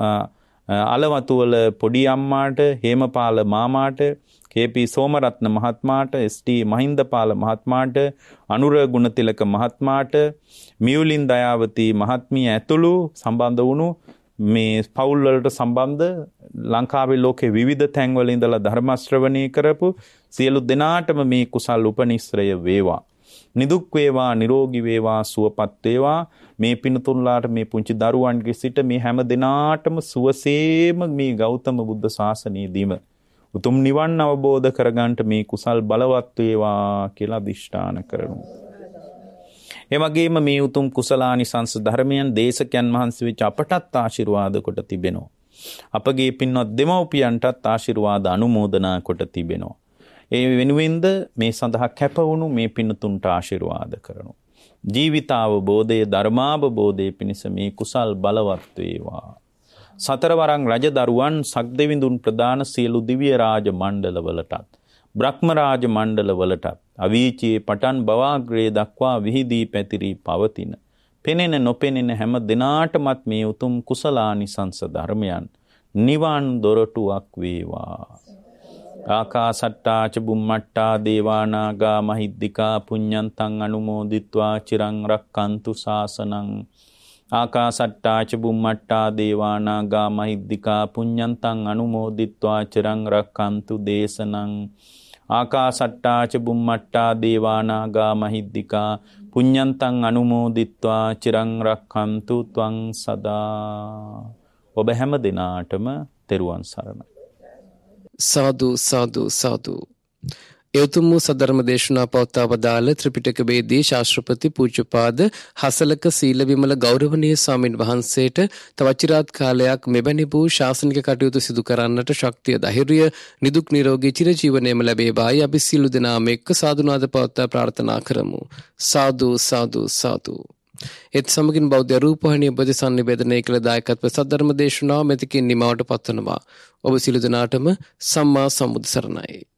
අලවතුවල පොඩි අම්මාට හේමපාල මාමාට KP සෝමරත්න මහත්මාට ST මහින්දපාල මහත්මාට අනුර ගුණතිලක මහත්මාට මියුලින් දයාවති මහත්මිය ඇතුළු සම්බන්ධ වුණු මේ පවුල් වලට සම්බන්ධ ලංකාවේ ලෝකේ විවිධ තැන්වල ඉඳලා ධර්ම ශ්‍රවණය කරපු සියලු දෙනාටම මේ කුසල් උපනිශ්‍රය වේවා. නිදුක් වේවා නිරෝගී වේවා සුවපත් වේවා. මේ පින්තුන්ලාට මේ පුංචි දරුවන්ගේ සිට මේ හැම දිනාටම සුවසේම මේ ගෞතම බුද්ධ ශාසනයේදීම උතුම් නිවන් අවබෝධ කරගන්නට මේ කුසල් බලවත් වේවා කියලා අදිෂ්ඨාන කරනවා. ඒ වගේම මේ උතුම් කුසලානිසංස ධර්මයන් දේශකයන් වහන්සේ වෙච්ච අපටත් ආශිර්වාද කොට තිබෙනවා. අපගේ පින්වත් දෙමව්පියන්ටත් ආශිර්වාද අනුමෝදනා කොට තිබෙනවා. ඒ වෙනුවෙන්ද මේ සඳහා කැප වුණු මේ පින්තුන්ට ආශිර්වාද කරනවා. ජීවිතාවබෝධය ධර්මාවබෝධය පිණිස මේ කුසල් බලවත් වේවා. සතරවරන් රජ දරුවන් සක්දෙවිඳුන් ප්‍රදාන සියලු දිව්‍ය රාජ මණ්ඩලවලටත් බ්‍රහ්ම රාජ මණ්ඩලවලටත් අවීචියේ පටන් බවාග්‍රේ දක්වා විහිදී පැතිරී පවතින පෙනෙන නොපෙනෙන හැම දිනාටමත් මේ උතුම් කුසලානිසංස ධර්මයන් නිවන් දොරටුවක් වේවා. ආකාසට්ටා ච බුම්මට්ටා දේවානාගා මහිද්దికා පුඤ්ඤන්තං අනුමෝදිත්වා චිරං රක්칸තු ශාසනං. ආකාසට්ටා ච බුම්මට්ටා දේවානාගා මහිද්దికා පුඤ්ඤන්තං අනුමෝදිත්වා චිරං රක්칸තු දේශනං. ආකාසට්ටා ච බුම්මට්ටා දේවානාගා මහිද්దికා පුඤ්ඤන්තං අනුමෝදිත්වා චිරං රක්칸තු ත්වං සදා. ඔබ හැම දිනාටම තෙරුවන් සරණයි. සාදු සාදු සාදු. එතුම් වූ සද්ධර්ම දේශනා පවත්වා වදාළ ත්‍රිපිටක වේදී ශාස්ත්‍රපති පූජ්‍යපාද හසලක සීල විමල ගෞරවනීය ස්වාමින් වහන්සේට තවත් চিරාත් කාලයක් මෙවැනි වූ ශාසනික කටයුතු සිදු කරන්නට ශක්තිය ධෛර්යය නිදුක් නිරෝගී චිරජීවනයේම ලැබේවායි අපි සියලු දෙනාම එක්ක සාදුනාද පවත්වා ප්‍රාර්ථනා කරමු. සාදු සාදු සාදු. ඒත් සමගින් බෞද්ධ රූපවාහිනිය ප්‍රතිසන්නිවේදනය කළ දායකත්ව සද්ධර්ම දේශනාව මෙතකින් නිමවට පත්වනවා. ඔබ සියලු දෙනාටම සම්මා සම්බුදු සරණයි.